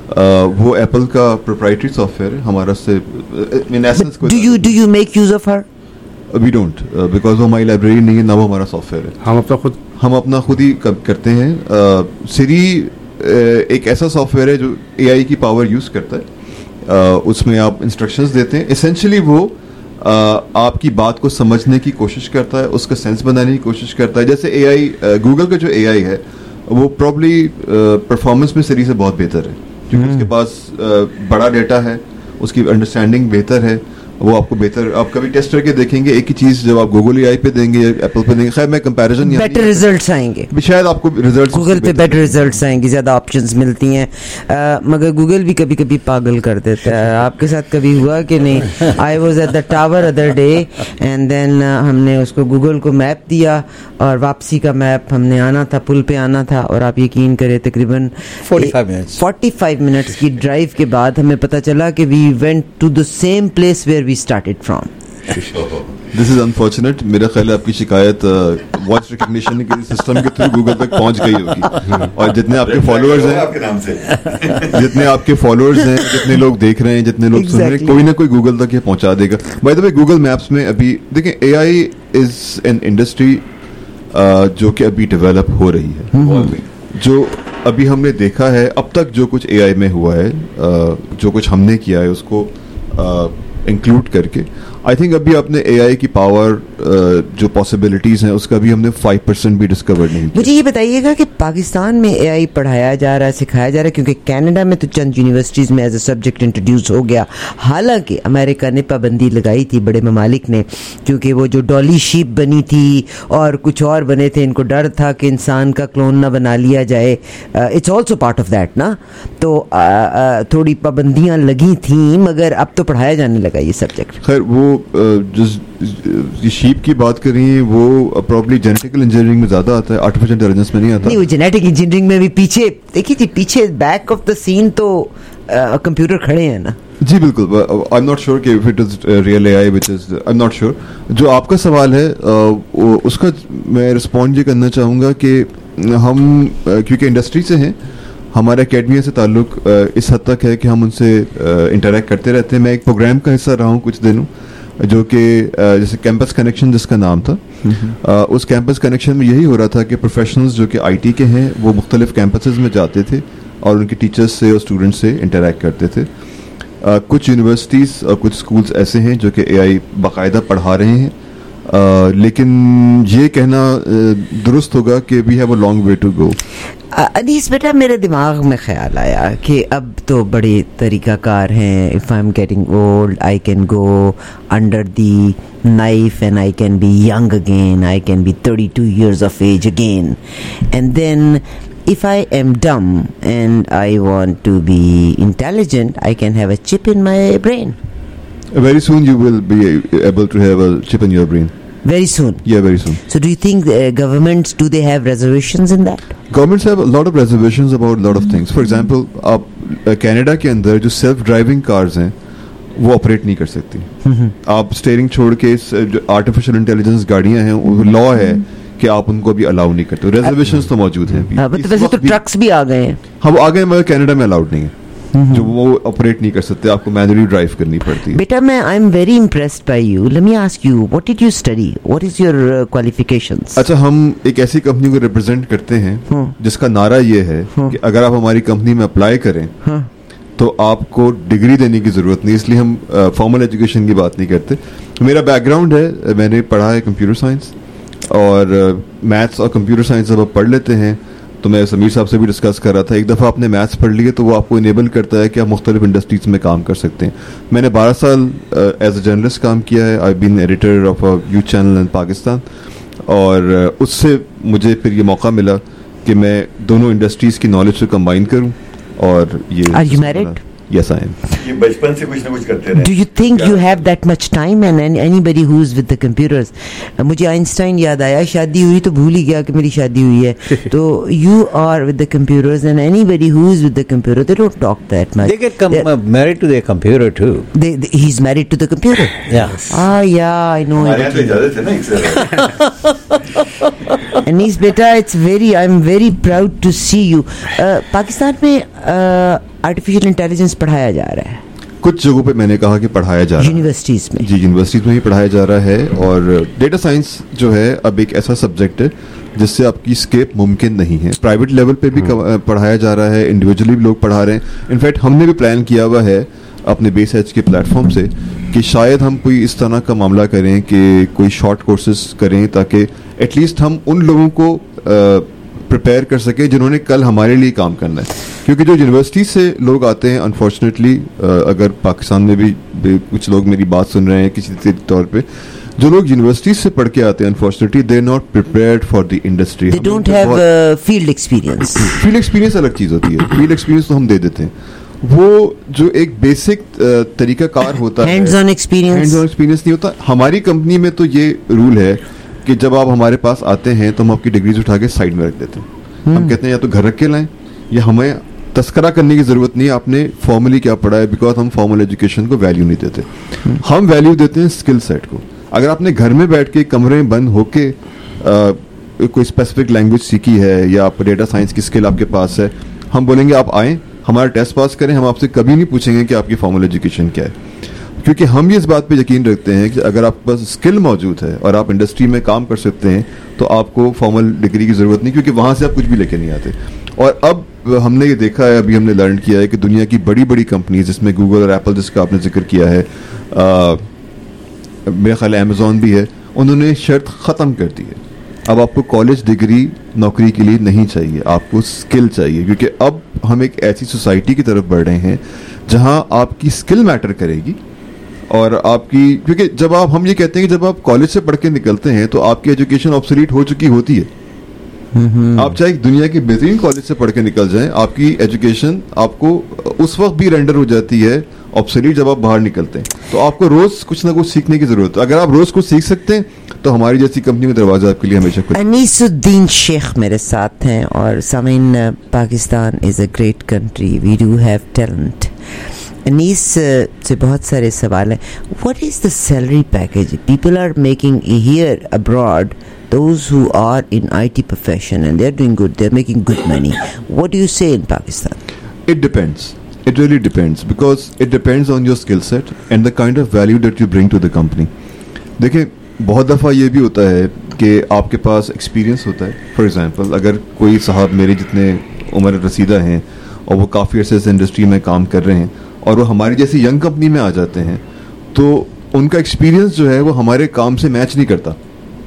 وہ ایپل کا پروپرائٹری سافٹ ویئر ہے ہمارا سے. Do you do you make use of her? We don't because وہ ہماری لائبریری نہیں ہے نہ وہ ہمارا سافٹ ویئر ہے. ہم اپنا خود ہم اپنا خود ہی کرتے ہیں. سری ایک ایسا سافٹ ویئر ہے جو اے آئی کی پاور یوز کرتا ہے. اس میں آپ انسٹرکشنز دیتے ہیں. اسینشلی وہ آپ کی بات کو سمجھنے کی کوشش کرتا ہے, اس کا سینس بنانے کی کوشش کرتا ہے. جیسے اے آئی گوگل کا جو اے آئی ہے وہ پرابلی پرفارمنس میں سری سے بہت بہتر ہے کیونکہ اس کے پاس بڑا ڈیٹا ہے, اس کی انڈرسٹینڈنگ بہتر ہے. وہ آپ کو بہتر آپ کبھی ٹیسٹ کر کے دیکھیں گے ایک ہی چیز جب آپ گوگل اے آئی پہ دیں گے یا ایپل پہ دیں گے, خیر میں کمپیریزن نہیں, بیٹر ریزلٹس آئیں گے شاید آپ کو ریزلٹس گوگل پہ بیٹر ریزلٹس آئیں گے, زیادہ آپشنز ملتی ہیں. مگر گوگل بھی کبھی کبھی پاگل کر دیتا ہے. آپ کے ساتھ کبھی ہوا کہ نہیں؟ I was at the tower other day and then ہم نے اس کو گوگل کو میپ دیا اور واپسی کا میپ ہم نے آنا تھا, پل پہ آنا تھا, اور آپ یقین کریں تقریباً فورٹی فائیو منٹس کی ڈرائیو کے بعد ہمیں پتہ چلا کہ we went to the same place where we started from. This is unfortunate. میرا خیال ہے آپ کی شکایت وائس ریکگنیشن کے سسٹم کے تھرو گوگل تک پہنچ گئی ہوگی, اور جتنے آپ کے فالوورز ہیں جتنے آپ کے فالوورز ہیں جتنے لوگ دیکھ رہے ہیں جتنے لوگ سن رہے ہیں, کوئی نہ کوئی گوگل تک یہ پہنچا دے گا. By the way Google maps میں ابھی دیکھیں اے آئی از این انڈسٹری جو کہ ابھی ڈیولپ ہو رہی ہے. جو ابھی ہم نے دیکھا ہے اب تک جو کچھ اے آئی میں ہوا ہے, جو کچھ ہم نے کیا ہے اس کو انکلوڈ کر کے, آئی تھنک ابھی آپ نے اے آئی کی پاور جو پاسبلٹیز ہیں اس کا بھی ہم نے فائیو پرسینٹ بھی ڈسکور نہیں کیا. مجھے یہ بتائیے گا کہ پاکستان میں اے آئی پڑھایا جا رہا ہے, سکھایا جا رہا ہے, کیونکہ کینیڈا میں تو چند یونیورسٹیز میں ایز اے سبجیکٹ انٹروڈیوس ہو گیا, حالانکہ امریکہ نے پابندی لگائی تھی بڑے ممالک نے, کیونکہ وہ جو ڈالی شیپ بنی تھی اور کچھ اور بنے تھے, ان کو ڈر تھا کہ انسان کا کلون نہ بنا لیا جائے. It's also part of that نا, تو تھوڑی پابندیاں لگی تھیں مگر اب تو پڑھایا جانے لگا یہ سبجیکٹ. خیر وہ جس شیپ کی بات کر رہی ہیں وہ پرابلی جینیٹیکل انجینئرنگ میں زیادہ آتا ہے, آرٹیفیشل انٹیلیجنس میں نہیں آتا. نہیں, وہ جینیٹک انجینئرنگ میں بھی پیچھے دیکھیے جی, پیچھے بیک آف دا سین تو کمپیوٹر کھڑے ہیں نا. جی بالکل. آئی ایم ناٹ شیور کہ if it is real A I which is, I am not sure. جو آپ کا سوال ہے اس کا میں رسپونڈ یہ کرنا چاہوں گا کہ ہم کیونکہ انڈسٹری سے ہیں, ہمارے اکیڈمیا سے تعلق اس حد تک ہے کہ ہم ان سے انٹریکٹ کرتے رہتے ہیں. میں ایک پروگرام کا حصہ رہا ہوں کچھ دنوں جو کہ جیسے کیمپس کنیکشن جس کا نام تھا. اس کیمپس کنیکشن میں یہی ہو رہا تھا کہ پروفیشنلز جو کہ آئی ٹی کے ہیں وہ مختلف کیمپسز میں جاتے تھے اور ان کے ٹیچرز سے اور اسٹوڈنٹس سے انٹریکٹ کرتے تھے. کچھ یونیورسٹیز اور کچھ اسکولز ایسے ہیں جو کہ اے آئی باقاعدہ پڑھا رہے ہیں, لیکن یہ کہنا درست ہوگا کہ we have a long way to go. Anees بیٹا, میرے دماغ میں خیال آیا کہ اب تو بڑے طریقہ کار ہیں. If I am getting old I can go under the knife and I can be young again, I can be thirty two years of age again, and then if I am dumb and I want to be intelligent, I can have a chip in my brain. Very soon you will be able to have a chip in your brain. Very soon? Yeah, very soon. So do you think uh, governments, do they have reservations in that? Governments have a lot of reservations about a lot of things. For example, آپ Canada کے اندر جو self driving cars ہیں وہ operate نہیں کر سکتی. آپ اسٹیئرنگ چھوڑ کے جو آرٹیفیشل انٹیلیجنس گاڑیاں ہیں وہ لا ہے کہ آپ ان کو بھی الاؤ نہیں کرتے. ریزرویشنز تو موجود ہیں. ویسے تو ٹرکس بھی آ گئے ہیں. ہاں وہ آ گئے مگر کینیڈا میں الاؤڈ نہیں ہے, جو وہ آپریٹ نہیں کر سکتے, آپ کو مینولی ڈرائیو کرنی پڑتی ہے. بیٹا میں I am very impressed by you. Let me ask you, what did you study, what is your qualifications? اچھا, ہم ایک ایسی کمپنی کو ریپرزینٹ کرتے ہیں جس کا نعرہ یہ ہے کہ اگر آپ ہماری کمپنی میں اپلائی کریں تو آپ کو ڈگری دینے کی ضرورت نہیں, اس لیے ہم فارمل ایجوکیشن کی بات نہیں کرتے. میرا بیک گراؤنڈ ہے, میں نے پڑھا ہے کمپیوٹر سائنس, اور میتھس اور کمپیوٹر سائنس جب آپ پڑھ لیتے ہیں تو میں سمیر صاحب سے بھی ڈسکس کر رہا تھا, ایک دفعہ آپ نے میتھس پڑھ لیے تو وہ آپ کو انیبل کرتا ہے کہ آپ مختلف انڈسٹریز میں کام کر سکتے ہیں. میں نے بارہ سال ایز اے جرنلسٹ کام کیا ہے. I been editor of a youth channel in Pakistan, اور اس سے مجھے پھر یہ موقع ملا کہ میں دونوں انڈسٹریز کی نالج کو کمبائن کروں. اور یہ Yes, I am. یہ بچپن سے کچھ نہ کچھ کرتے رہے. Do you think you have that much time and anybody who is with the computers? مجھے آئنسٹائن یاد آیا, شادی ہوئی تو بھول ہی گیا کہ میری شادی ہوئی ہے. تو you are with the computers and anybody who is with the computer, they don't talk that much. They get com- uh, married to their computer too. They, they, he's married to the computer. Yeah. Ah, yeah, I know. ہمارے یہاں تو اجازت ہے نا ایک سے. Anis beta, it's very, I'm very proud to see you. uh, Pakistan میں uh, artificial intelligence पढ़ाया जा रहा है? कुछ जगहों पे मैंने कहा कि पढ़ाया जा रहा है, यूनिवर्सिटीज़ में. जी, यूनिवर्सिटीज़ में ही पढ़ाया जा रहा है. और डेटा साइंस जो है अब एक ऐसा सब्जेक्ट है जिससे आपकी स्केप मुमकिन नहीं है. प्राइवेट लेवल पे भी पढ़ाया जा रहा है, इंडिविजुअली भी लोग पढ़ा रहे हैं. इनफैक्ट हमने भी प्लान किया हुआ है अपने बेस एज के प्लेटफॉर्म से कि शायद हम कोई इस तरह का मामला करें कि कोई शॉर्ट कोर्सेज करें ताकि एटलीस्ट हम उन लोगों को प्रिपेयर कर सकें जिन्होंने कल हमारे लिए काम करना है. क्योंकि जो यूनिवर्सिटी से लोग आते हैं, अनफॉर्चुनेटली अगर पाकिस्तान में भी, भी कुछ लोग मेरी बात सुन रहे हैं किसी तौर पे, जो लोग यूनिवर्सिटी से पढ़ के आते हैं unfortunately they are not prepared for the industry. They don't have field experience. Field experience अलग चीज़ होती है. फील्ड एक्सपीरियंस तो हम दे देते हैं, वो जो एक बेसिक तरीका कार होता है, hands on experience hands on experience नहीं होता. हमारी कंपनी में तो ये रूल है कि जब आप हमारे पास आते हैं तो हम आपकी डिग्रीज उठा के साइड में रख देते हैं. हम कहते हैं या तो घर रख के लाएं या हमें तस्करा करने की ज़रूरत नहीं है आपने फॉर्मली क्या पढ़ा है, बिकॉज हम फॉर्मल एजुकेशन को वैल्यू नहीं देते. हम वैल्यू देते हैं स्किल सेट को. अगर आपने घर में बैठ के कमरे में बंद होके कोई स्पेसिफिक लैंग्वेज सीखी है या आप डेटा साइंस की स्किल आपके पास है, हम बोलेंगे आप आएँ, हमारा टेस्ट पास करें, हम आपसे कभी नहीं पूछेंगे कि आपकी फॉर्मल एजुकेशन क्या है. क्योंकि हम ये इस बात पे यकीन रखते हैं कि अगर आपके पास स्किल मौजूद है और आप इंडस्ट्री में काम कर सकते हैं तो आपको फॉर्मल डिग्री की ज़रूरत नहीं, क्योंकि वहाँ से आप कुछ भी लेके नहीं आते. और अब हमने ये देखा है, अभी हमने लर्न किया है कि दुनिया की बड़ी बड़ी कंपनीज जिसमें गूगल और एप्पल जिसका आपने जिक्र किया है, मेरा ख्याल अमेज़ॉन भी है, उन्होंने शर्त ख़त्म कर दी है. अब आपको कॉलेज डिग्री नौकरी के लिए नहीं चाहिए, आपको स्किल चाहिए. क्योंकि अब हम एक ऐसी सोसाइटी की तरफ बढ़ रहे हैं जहां आपकी स्किल मैटर करेगी. और आपकी, क्योंकि जब आप, हम ये कहते हैं कि जब आप कॉलेज से पढ़ के निकलते हैं तो आपकी एजुकेशन ऑब्सोलीट हो चुकी होती है. आप चाहे दुनिया के बेहतरीन कॉलेज से पढ़ के निकल जाएं, आपकी एजुकेशन आपको उस वक्त भी रेंडर हो जाती है ऑब्सोलीट जब आप बाहर निकलते हैं. तो आपको रोज कुछ ना कुछ सीखने की जरूरत है. अगर आप रोज कुछ सीख सकते हैं तो हमारी जैसी कंपनी में दरवाजा आपके लिए हमेशा खुला. अनीसुद्दीन शेख मेरे साथ हैं. और Sameen, Pakistan is a great country, we do have talent. Anees से बहुत सारे सवाल हैं. What is the salary package people are making here abroad, those who are in I T profession and they're doing good, they're making good money. What do you say in Pakistan? It depends. It really depends because it depends on your skill set and the kind of value that you bring to the company. देखिए, बहुत दफ़ा ये भी होता है कि आपके पास experience होता है. फॉर एग्जांपल, अगर कोई साहब मेरे जितने उम्र रसीदा हैं और वो काफ़ी अरसे से इंडस्ट्री में काम कर रहे हैं और वो हमारी जैसी यंग कंपनी में आ जाते हैं, तो उनका एक्सपीरियंस जो है वो हमारे काम से मैच नहीं करता.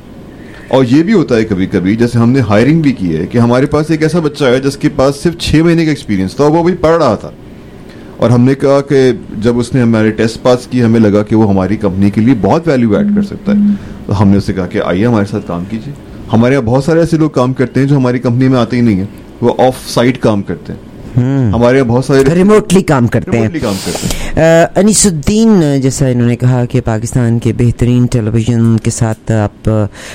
और ये भी होता है कभी कभी, जैसे हमने हायरिंग भी की है कि हमारे पास एक ऐसा बच्चा है जिसके पास सिर्फ छः महीने का एक्सपीरियंस था, वो भी पढ़ रहा था. और हमने कहा कि जब उसने हमारे टेस्ट पास की, हमें लगा कि वो हमारी कंपनी के लिए बहुत वैल्यू ऐड कर सकता है. तो हमने उससे कहा कि आइए हमारे साथ काम कीजिए. हमारे यहाँ बहुत सारे ऐसे लोग काम करते हैं जो हमारी कंपनी में आते ही नहीं है, वो ऑफ साइट काम करते हैं. हमारे यहाँ बहुत सारे रिमोटली काम करते हैं. काम करते हैं. अनीसुद्दीन, जैसा इन्होंने कहा कि पाकिस्तान के बेहतरीन टेलीविज़न के साथ आप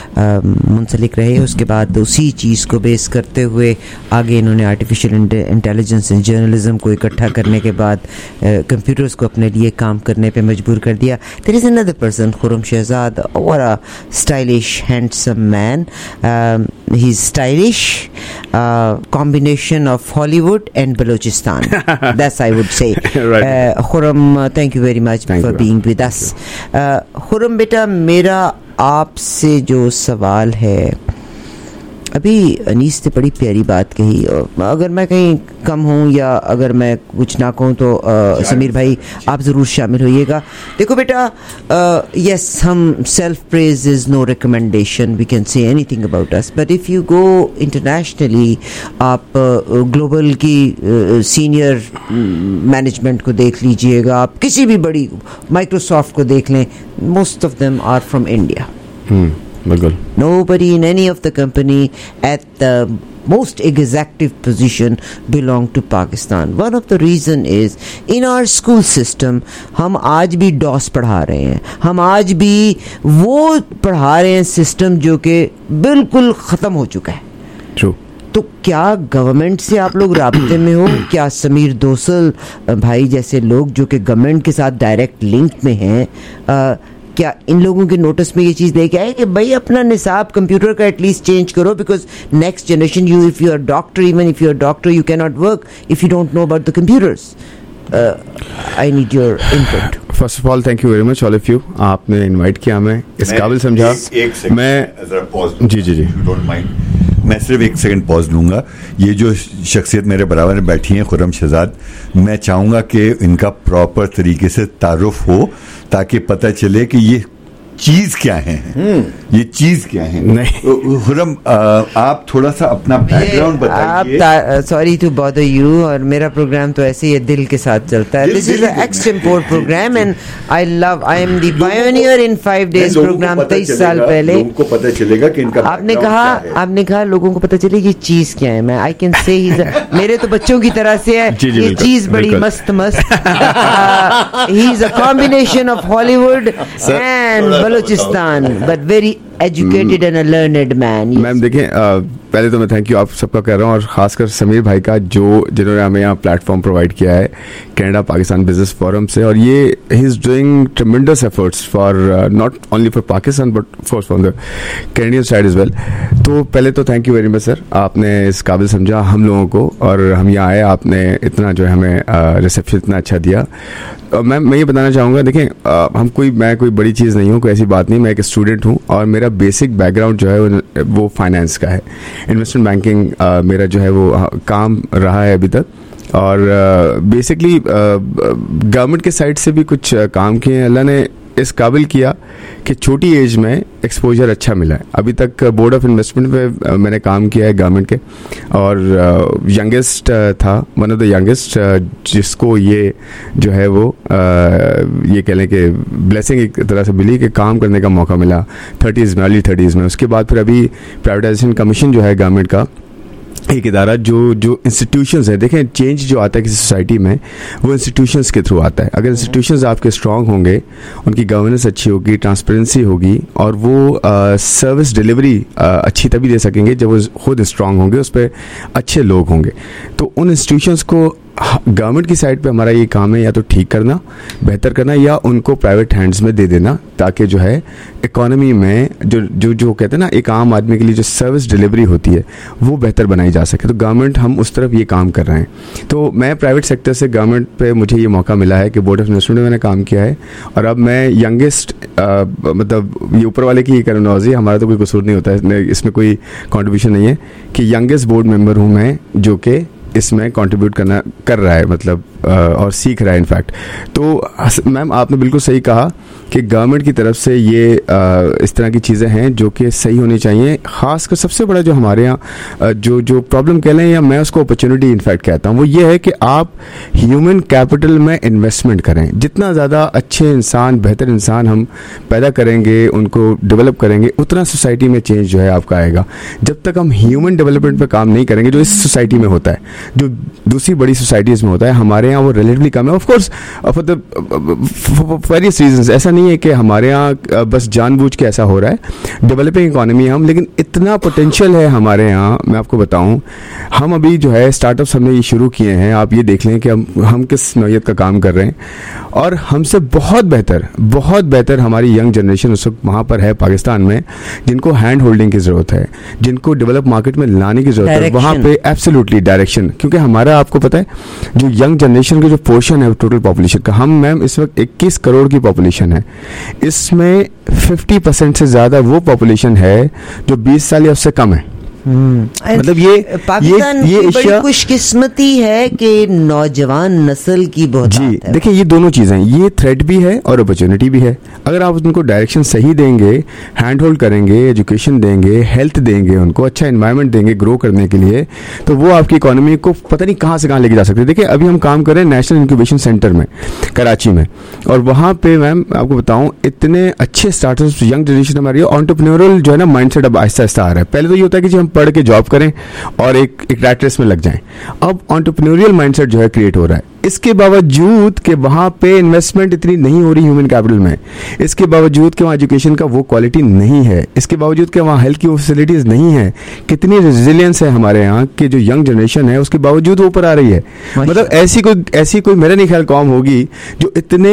मुंसलिक रहे, उसके बाद उसी चीज़ को बेस करते हुए आगे इन्होंने आर्टिफिशियल इंटेलिजेंस एंड जर्नलिज्म को इकट्ठा करने के बाद कंप्यूटर्स को अपने लिए काम करने पे मजबूर कर दिया. There is another person, Khurram Shahzad, और a stylish handsome man. He is stylish, combination of Hollywood and Balochistan. That's I would say. Right. uh, Khurram, uh, thank you very much thank for you. being with us. uh, Khurram बेटा, मेरा आपसे जो सवाल है, अभी अनीस ने बड़ी प्यारी बात कही. अगर मैं कहीं कम हूँ या अगर मैं कुछ ना कहूँ तो आ, समीर भाई आप ज़रूर शामिल होइएगा. देखो बेटा, यस, हम self praise is no recommendation, we can say anything about us, but if you go internationally, आप ग्लोबल की सीनियर मैनेजमेंट को देख लीजिएगा, आप किसी भी बड़ी माइक्रोसॉफ्ट को देख लें, most of them are from India. Nobody in any of the company at the most executive position belong to Pakistan. One of the reason is in our school system हम आज भी डॉस पढ़ा रहे हैं, हम आज भी वो पढ़ा रहे हैं सिस्टम जो कि बिल्कुल ख़त्म हो चुका है. True. तो क्या गवर्नमेंट से आप लोग राब्ते में हो? क्या समीर दोसल भाई जैसे लोग जो कि गवर्नमेंट के साथ डायरेक्ट लिंक में हैं, کیا ان لوگوں کے نوٹس میں یہ چیز لے کے آئے کہ بھائی اپنا نصاب کمپیوٹر کا ایٹ لیسٹ چینج کرو, because next generation, you if you are doctor, even if you are doctor, you can not work if you don't know about the computers. I need your input. First of all, thank you very much all of you. آپ نے invite کیا, ہمیں اس قابل سمجھا. میں جی جی جی میں صرف ایک سیکنڈ پاز لوں گا. یہ جو شخصیت میرے برابر بیٹھی ہیں خرم شہزاد, میں چاہوں گا کہ ان کا پراپر طریقے سے تعارف ہو تاکہ پتہ چلے کہ یہ چیز کیا ہے, یہ چیز کیا ہے. خرم آپ تھوڑا سا اپنا بیک گراؤنڈ بتائیے. سوری ٹو بادر یو, اور میرا پروگرام تو ایسے ہی دل کے ساتھ چلتا ہے. This is X import programme and I love, I am the pioneer in five days programme. تیئیس سال پہلے لوگوں کو پتہ چلے گا کہ ان کا آپ نے کہا آپ نے کہا لوگوں کو پتہ چلے کہ چیز کیا ہے. میں آئی کین سے میرے تو بچوں کی طرح سے ہے, یہ چیز بڑی مست مست. He is a combination of Hollywood and Balochistan, but very educated and a learned man. Ma'am دیکھیں, پہلے تو میں تھینک یو آپ سب کا کر رہا ہوں, اور خاص کر سمیر بھائی کا جو جنہوں نے ہمیں یہاں پلیٹ فارم پرووائڈ کیا ہے کینیڈا پاکستان بزنس فورم سے. اور یہ he is doing tremendous efforts for not only for Pakistan but for for the Canadian side as well. تو پہلے تو thank you very much sir, آپ نے اس قابل سمجھا ہم لوگوں کو, اور ہم یہاں آئے, آپ نے اتنا جو ہے ہمیں ریسیپشن اتنا اچھا دیا. میم میں یہ بتانا چاہوں گا, دیکھیں ہم کوئی میں کوئی بڑی چیز نہیں ہوں, کوئی ایسی بات نہیں, میں ایک اسٹوڈنٹ ہوں, اور میرا بیسک بیک گراؤنڈ جو ہے وہ فائنینس کا ہے. انویسٹمنٹ بینکنگ میرا جو ہے وہ کام رہا ہے ابھی تک, اور بیسکلی گورنمنٹ کے سائڈ سے بھی کچھ کام کیے ہیں. اللہ نے اس قابل کیا کہ چھوٹی ایج میں ایکسپوجر اچھا ملا ہے. ابھی تک بورڈ آف انویسٹمنٹ پہ میں نے کام کیا ہے گورنمنٹ کے, اور ینگسٹ تھا, ون آف دا ینگسٹ جس کو یہ جو ہے وہ یہ کہہ لیں کہ بلیسنگ ایک طرح سے ملی کہ کام کرنے کا موقع ملا تھرٹیز میں, ارلی تھرٹیز میں. اس کے بعد پھر ابھی پرائیویٹائزیشن کمیشن جو ہے گورنمنٹ کا ایک ادارہ جو جو انسٹیٹیوشنز ہے, دیکھیں چینج جو آتا ہے کسی سوسائٹی میں وہ انسٹیٹیوشنز کے تھرو آتا ہے. اگر انسٹیٹیوشنز آپ کے اسٹرانگ ہوں گے, ان کی گورننس اچھی ہوگی, ٹرانسپیرنسی ہوگی, اور وہ سروس ڈلیوری اچھی تبھی دے سکیں گے جب وہ خود اسٹرانگ ہوں گے, اس پہ اچھے لوگ ہوں گے. تو ان انسٹیٹیوشنز کو گورنمنٹ کی سائڈ پہ ہمارا یہ کام ہے یا تو ٹھیک کرنا, بہتر کرنا, یا ان کو پرائیویٹ ہینڈز میں دے دینا, تاکہ جو ہے اکانومی میں جو جو جو کہتے ہیں نا ایک عام آدمی کے لیے جو سروس ڈلیوری ہوتی ہے وہ بہتر بنائی جا سکے. تو گورنمنٹ ہم اس طرف یہ کام کر رہے ہیں. تو میں پرائیویٹ سیکٹر سے گورنمنٹ پہ مجھے یہ موقع ملا ہے کہ بورڈ آف انویسٹمنٹ میں میں نے کام کیا ہے, اور اب میں ینگسٹ مطلب یہ اوپر والے کی یہ کرنوازی, ہمارا تو کوئی قصور نہیں ہوتا ہے, اس میں کوئی کنٹریبیوشن نہیں ہے, کہ ینگسٹ بورڈ ممبر ہوں میں جو کہ اس میں کنٹریبیوٹ کرنا کر رہا ہے, مطلب اور سیکھ رہا ہے انفیکٹ. تو میم آپ نے بالکل صحیح کہا کہ گورنمنٹ کی طرف سے یہ اس طرح کی چیزیں ہیں جو کہ صحیح ہونی چاہیے. خاص کر سب سے بڑا جو ہمارے یہاں جو جو پرابلم کہہ لیں, یا میں اس کو اپرچونیٹی انفیکٹ کہتا ہوں, وہ یہ ہے کہ آپ ہیومن کیپٹل میں انویسٹمنٹ کریں. جتنا زیادہ اچھے انسان, بہتر انسان ہم پیدا کریں گے, ان کو ڈیولپ کریں گے, اتنا سوسائٹی میں چینج جو ہے آپ کا آئے گا. جب تک ہم ہیومن ڈیولپمنٹ پہ کام نہیں کریں گے, جو اس سوسائٹی میں ہوتا ہے, جو دوسری بڑی سوسائٹیز میں ہوتا ہے, ہمارے یہاں وہ ریلیٹیولی کم ہے. Of course for various reasons, ایسا نہیں ہے کہ ہمارے یہاں بس جان بوجھ کے ایسا ہو رہا ہے, ڈیولپنگ اکانومی ہے ہم, لیکن اتنا پوٹینشیل ہے ہمارے یہاں. میں آپ کو بتاؤں, ہم ابھی جو ہے اسٹارٹ اپس ہم نے یہ شروع کیے ہیں, آپ یہ دیکھ لیں کہ ہم ہم کس نوعیت کا کام کر رہے ہیں, اور ہم سے بہت بہتر بہت بہتر ہماری ینگ جنریشن اس وقت وہاں پر ہے پاکستان میں, جن کو ہینڈ ہولڈنگ کی ضرورت ہے, جن کو ڈیولپ مارکیٹ میں لانے کی ضرورت ہے وہاں پہ. ایبسلیوٹلی ڈائریکشن, کیونکہ ہمارا آپ کو پتہ ہے جو ینگ جنریشن کا جو پورشن ہے ٹوٹل پاپولیشن کا, ہم میم اس وقت اکیس کروڑ کی پاپولیشن ہے, اس میں ففٹی پرسینٹ سے زیادہ وہ پاپولیشن ہے جو بیس سال یا اس سے کم ہے. مطلب یہ پاکستان کی بڑی خوش قسمتی ہے کہ نوجوان نسل کی بہت. جی دیکھیں یہ دونوں چیزیں, یہ تھریٹ بھی ہے اور اپرچونٹی بھی ہے. اگر آپ ان کو ڈائریکشن صحیح دیں گے, ہینڈ ہولڈ کریں گے, ایجوکیشن دیں گے, ہیلتھ دیں گے, ان کو اچھا انوائرمنٹ دیں گے گرو کرنے کے لیے, تو وہ آپ کی اکانومی کو پتہ نہیں کہاں سے کہاں لے کے جا سکتے. دیکھیں ابھی ہم کام کر رہے ہیں نیشنل انکیوبیشن سینٹر میں کراچی میں, اور وہاں پہ میم آپ کو بتاؤں اتنے اچھے اسٹارٹرس, ینگ جنریشن ہماری آنٹرپرینیورل جو ہے نا مائنڈ سیٹ اب آہستہ آہستہ آ رہا ہے. پہلے تو یہ ہوتا ہے کہ جی ہم پڑھ کے جاب کریں اور ایک ایک ریٹ ریس میں لگ جائیں. اب آنٹرپرینوریل مائنڈ سیٹ جو ہے کریٹ ہو رہا ہے. اس کے باوجود کہ وہاں پہ انویسٹمنٹ اتنی نہیں ہو رہی ہیومن کیپٹل میں, اس کے باوجود کہ وہاں ایجوکیشن کا وہ کوالٹی نہیں ہے, اس کے باوجود کہ وہاں ہیلتھ کی وہ فیسلٹیز نہیں ہیں, کتنی ریزیلینس ہے ہمارے یہاں کہ جو ینگ جنریشن ہے اس کے باوجود وہ اوپر آ رہی ہے. مطلب ایسی کوئی ایسی کوئی میرا نہیں خیال قوم ہوگی جو اتنے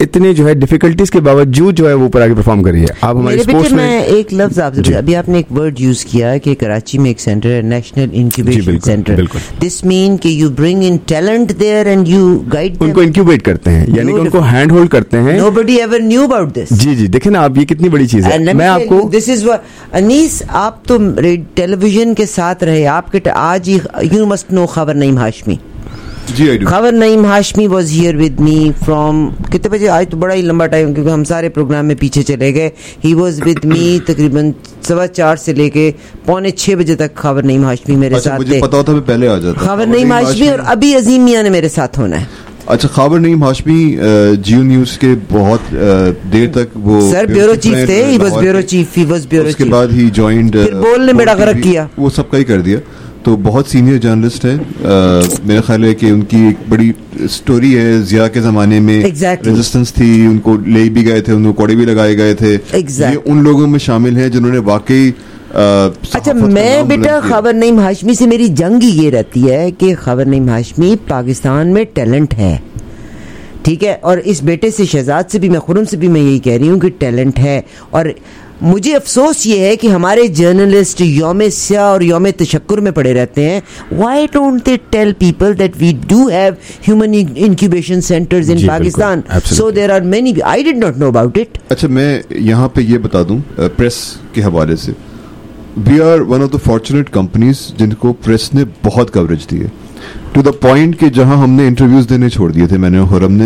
اتنے جو ہے ڈیفیکلٹیز کے باوجود جو ہے وہ اوپر آگے پرفارم کری ہے. آپ ہمارے اسپورٹس میں ایک لفظ آپ سے ابھی آپ نے ایک ورڈ یوز کیا کہ کراچی میں ایک سینٹر ہے, national incubation centre. This mean کہ you bring in talent there and you guide ان کو انکیوبیٹ کرتے ہیں, یعنی کہ ان کو ہینڈ ہولڈ کرتے ہیں. Nobody ever knew about this. جی جی دیکھیں نا آپ, یہ کتنی بڑی چیز ہے. میں آپ کو دس از انیس, آپ تو ٹیلی ویژن کے ساتھ رہے, آپ کے آج ہی یو مسٹ نو خبر نعیم ہاشمی. جی خبر Naeem Hashmi was here with me from کتنے بجے, آج تو بڑا ہی لمبا ٹائم کیونکہ ہم سارے پروگرام میں پیچھے چلے گئے. ہی واز ود می تقریباً سوا چار سے لے کے پونے چھ بجے تک خبر نعیم ہاشمی میرے ساتھ تھے. پتا ہوتا پہلے آ جاتا. خبر نعیم ہاشمی اور ابھی عظیم میاں نے میرے ساتھ ہونا ہے. اچھا, خبر نعیم ہاشمی جیو نیوز کے بہت دیر تک وہ سر بیورو چیف تھے. He was bureau chief, he was bureau chief. اس کے بعد ہی جوائنڈ, پھر بول نے بیڑا غرق کیا, وہ سب کا ہی کر دیا. تو بہت سینئر جرنلسٹ ہیں. میرا خیال ہے کہ ان کی ایک بڑی سٹوری ہے. ضیاء کے زمانے میں ریزسٹنس تھی, ان کو لے بھی گئے تھے, ان کو کوڑے بھی لگائے گئے تھے. یہ ان لوگوں میں شامل ہیں جنہوں نے واقعی. اچھا, میں بیٹا خبر نعیم ہاشمی سے میری جنگ یہ رہتی ہے کہ خبر نعیم ہاشمی پاکستان میں ٹیلنٹ ہے, ٹھیک ہے, اور اس بیٹے سے شہزاد سے بھی, میں خرم سے بھی میں یہی کہہ رہی ہوں کہ ٹیلنٹ ہے. اور مجھے افسوس یہ ہے کہ ہمارے جرنلسٹ یوم سیاہ اور یوم تشکر میں پڑے رہتے ہیں. Why don't they tell people that we do have human incubation centres in Pakistan, so there are many. I did not know about it. اچھا, میں یہاں پہ یہ بتا دوں پریس کے حوالے سے, we are one of the fortunate companies جن کو پریس نے بہت کوریج دی ہے, ٹو دا پوائنٹ کہ جہاں ہم نے انٹرویوز دینے چھوڑ دیے تھے, میں نے خرم نے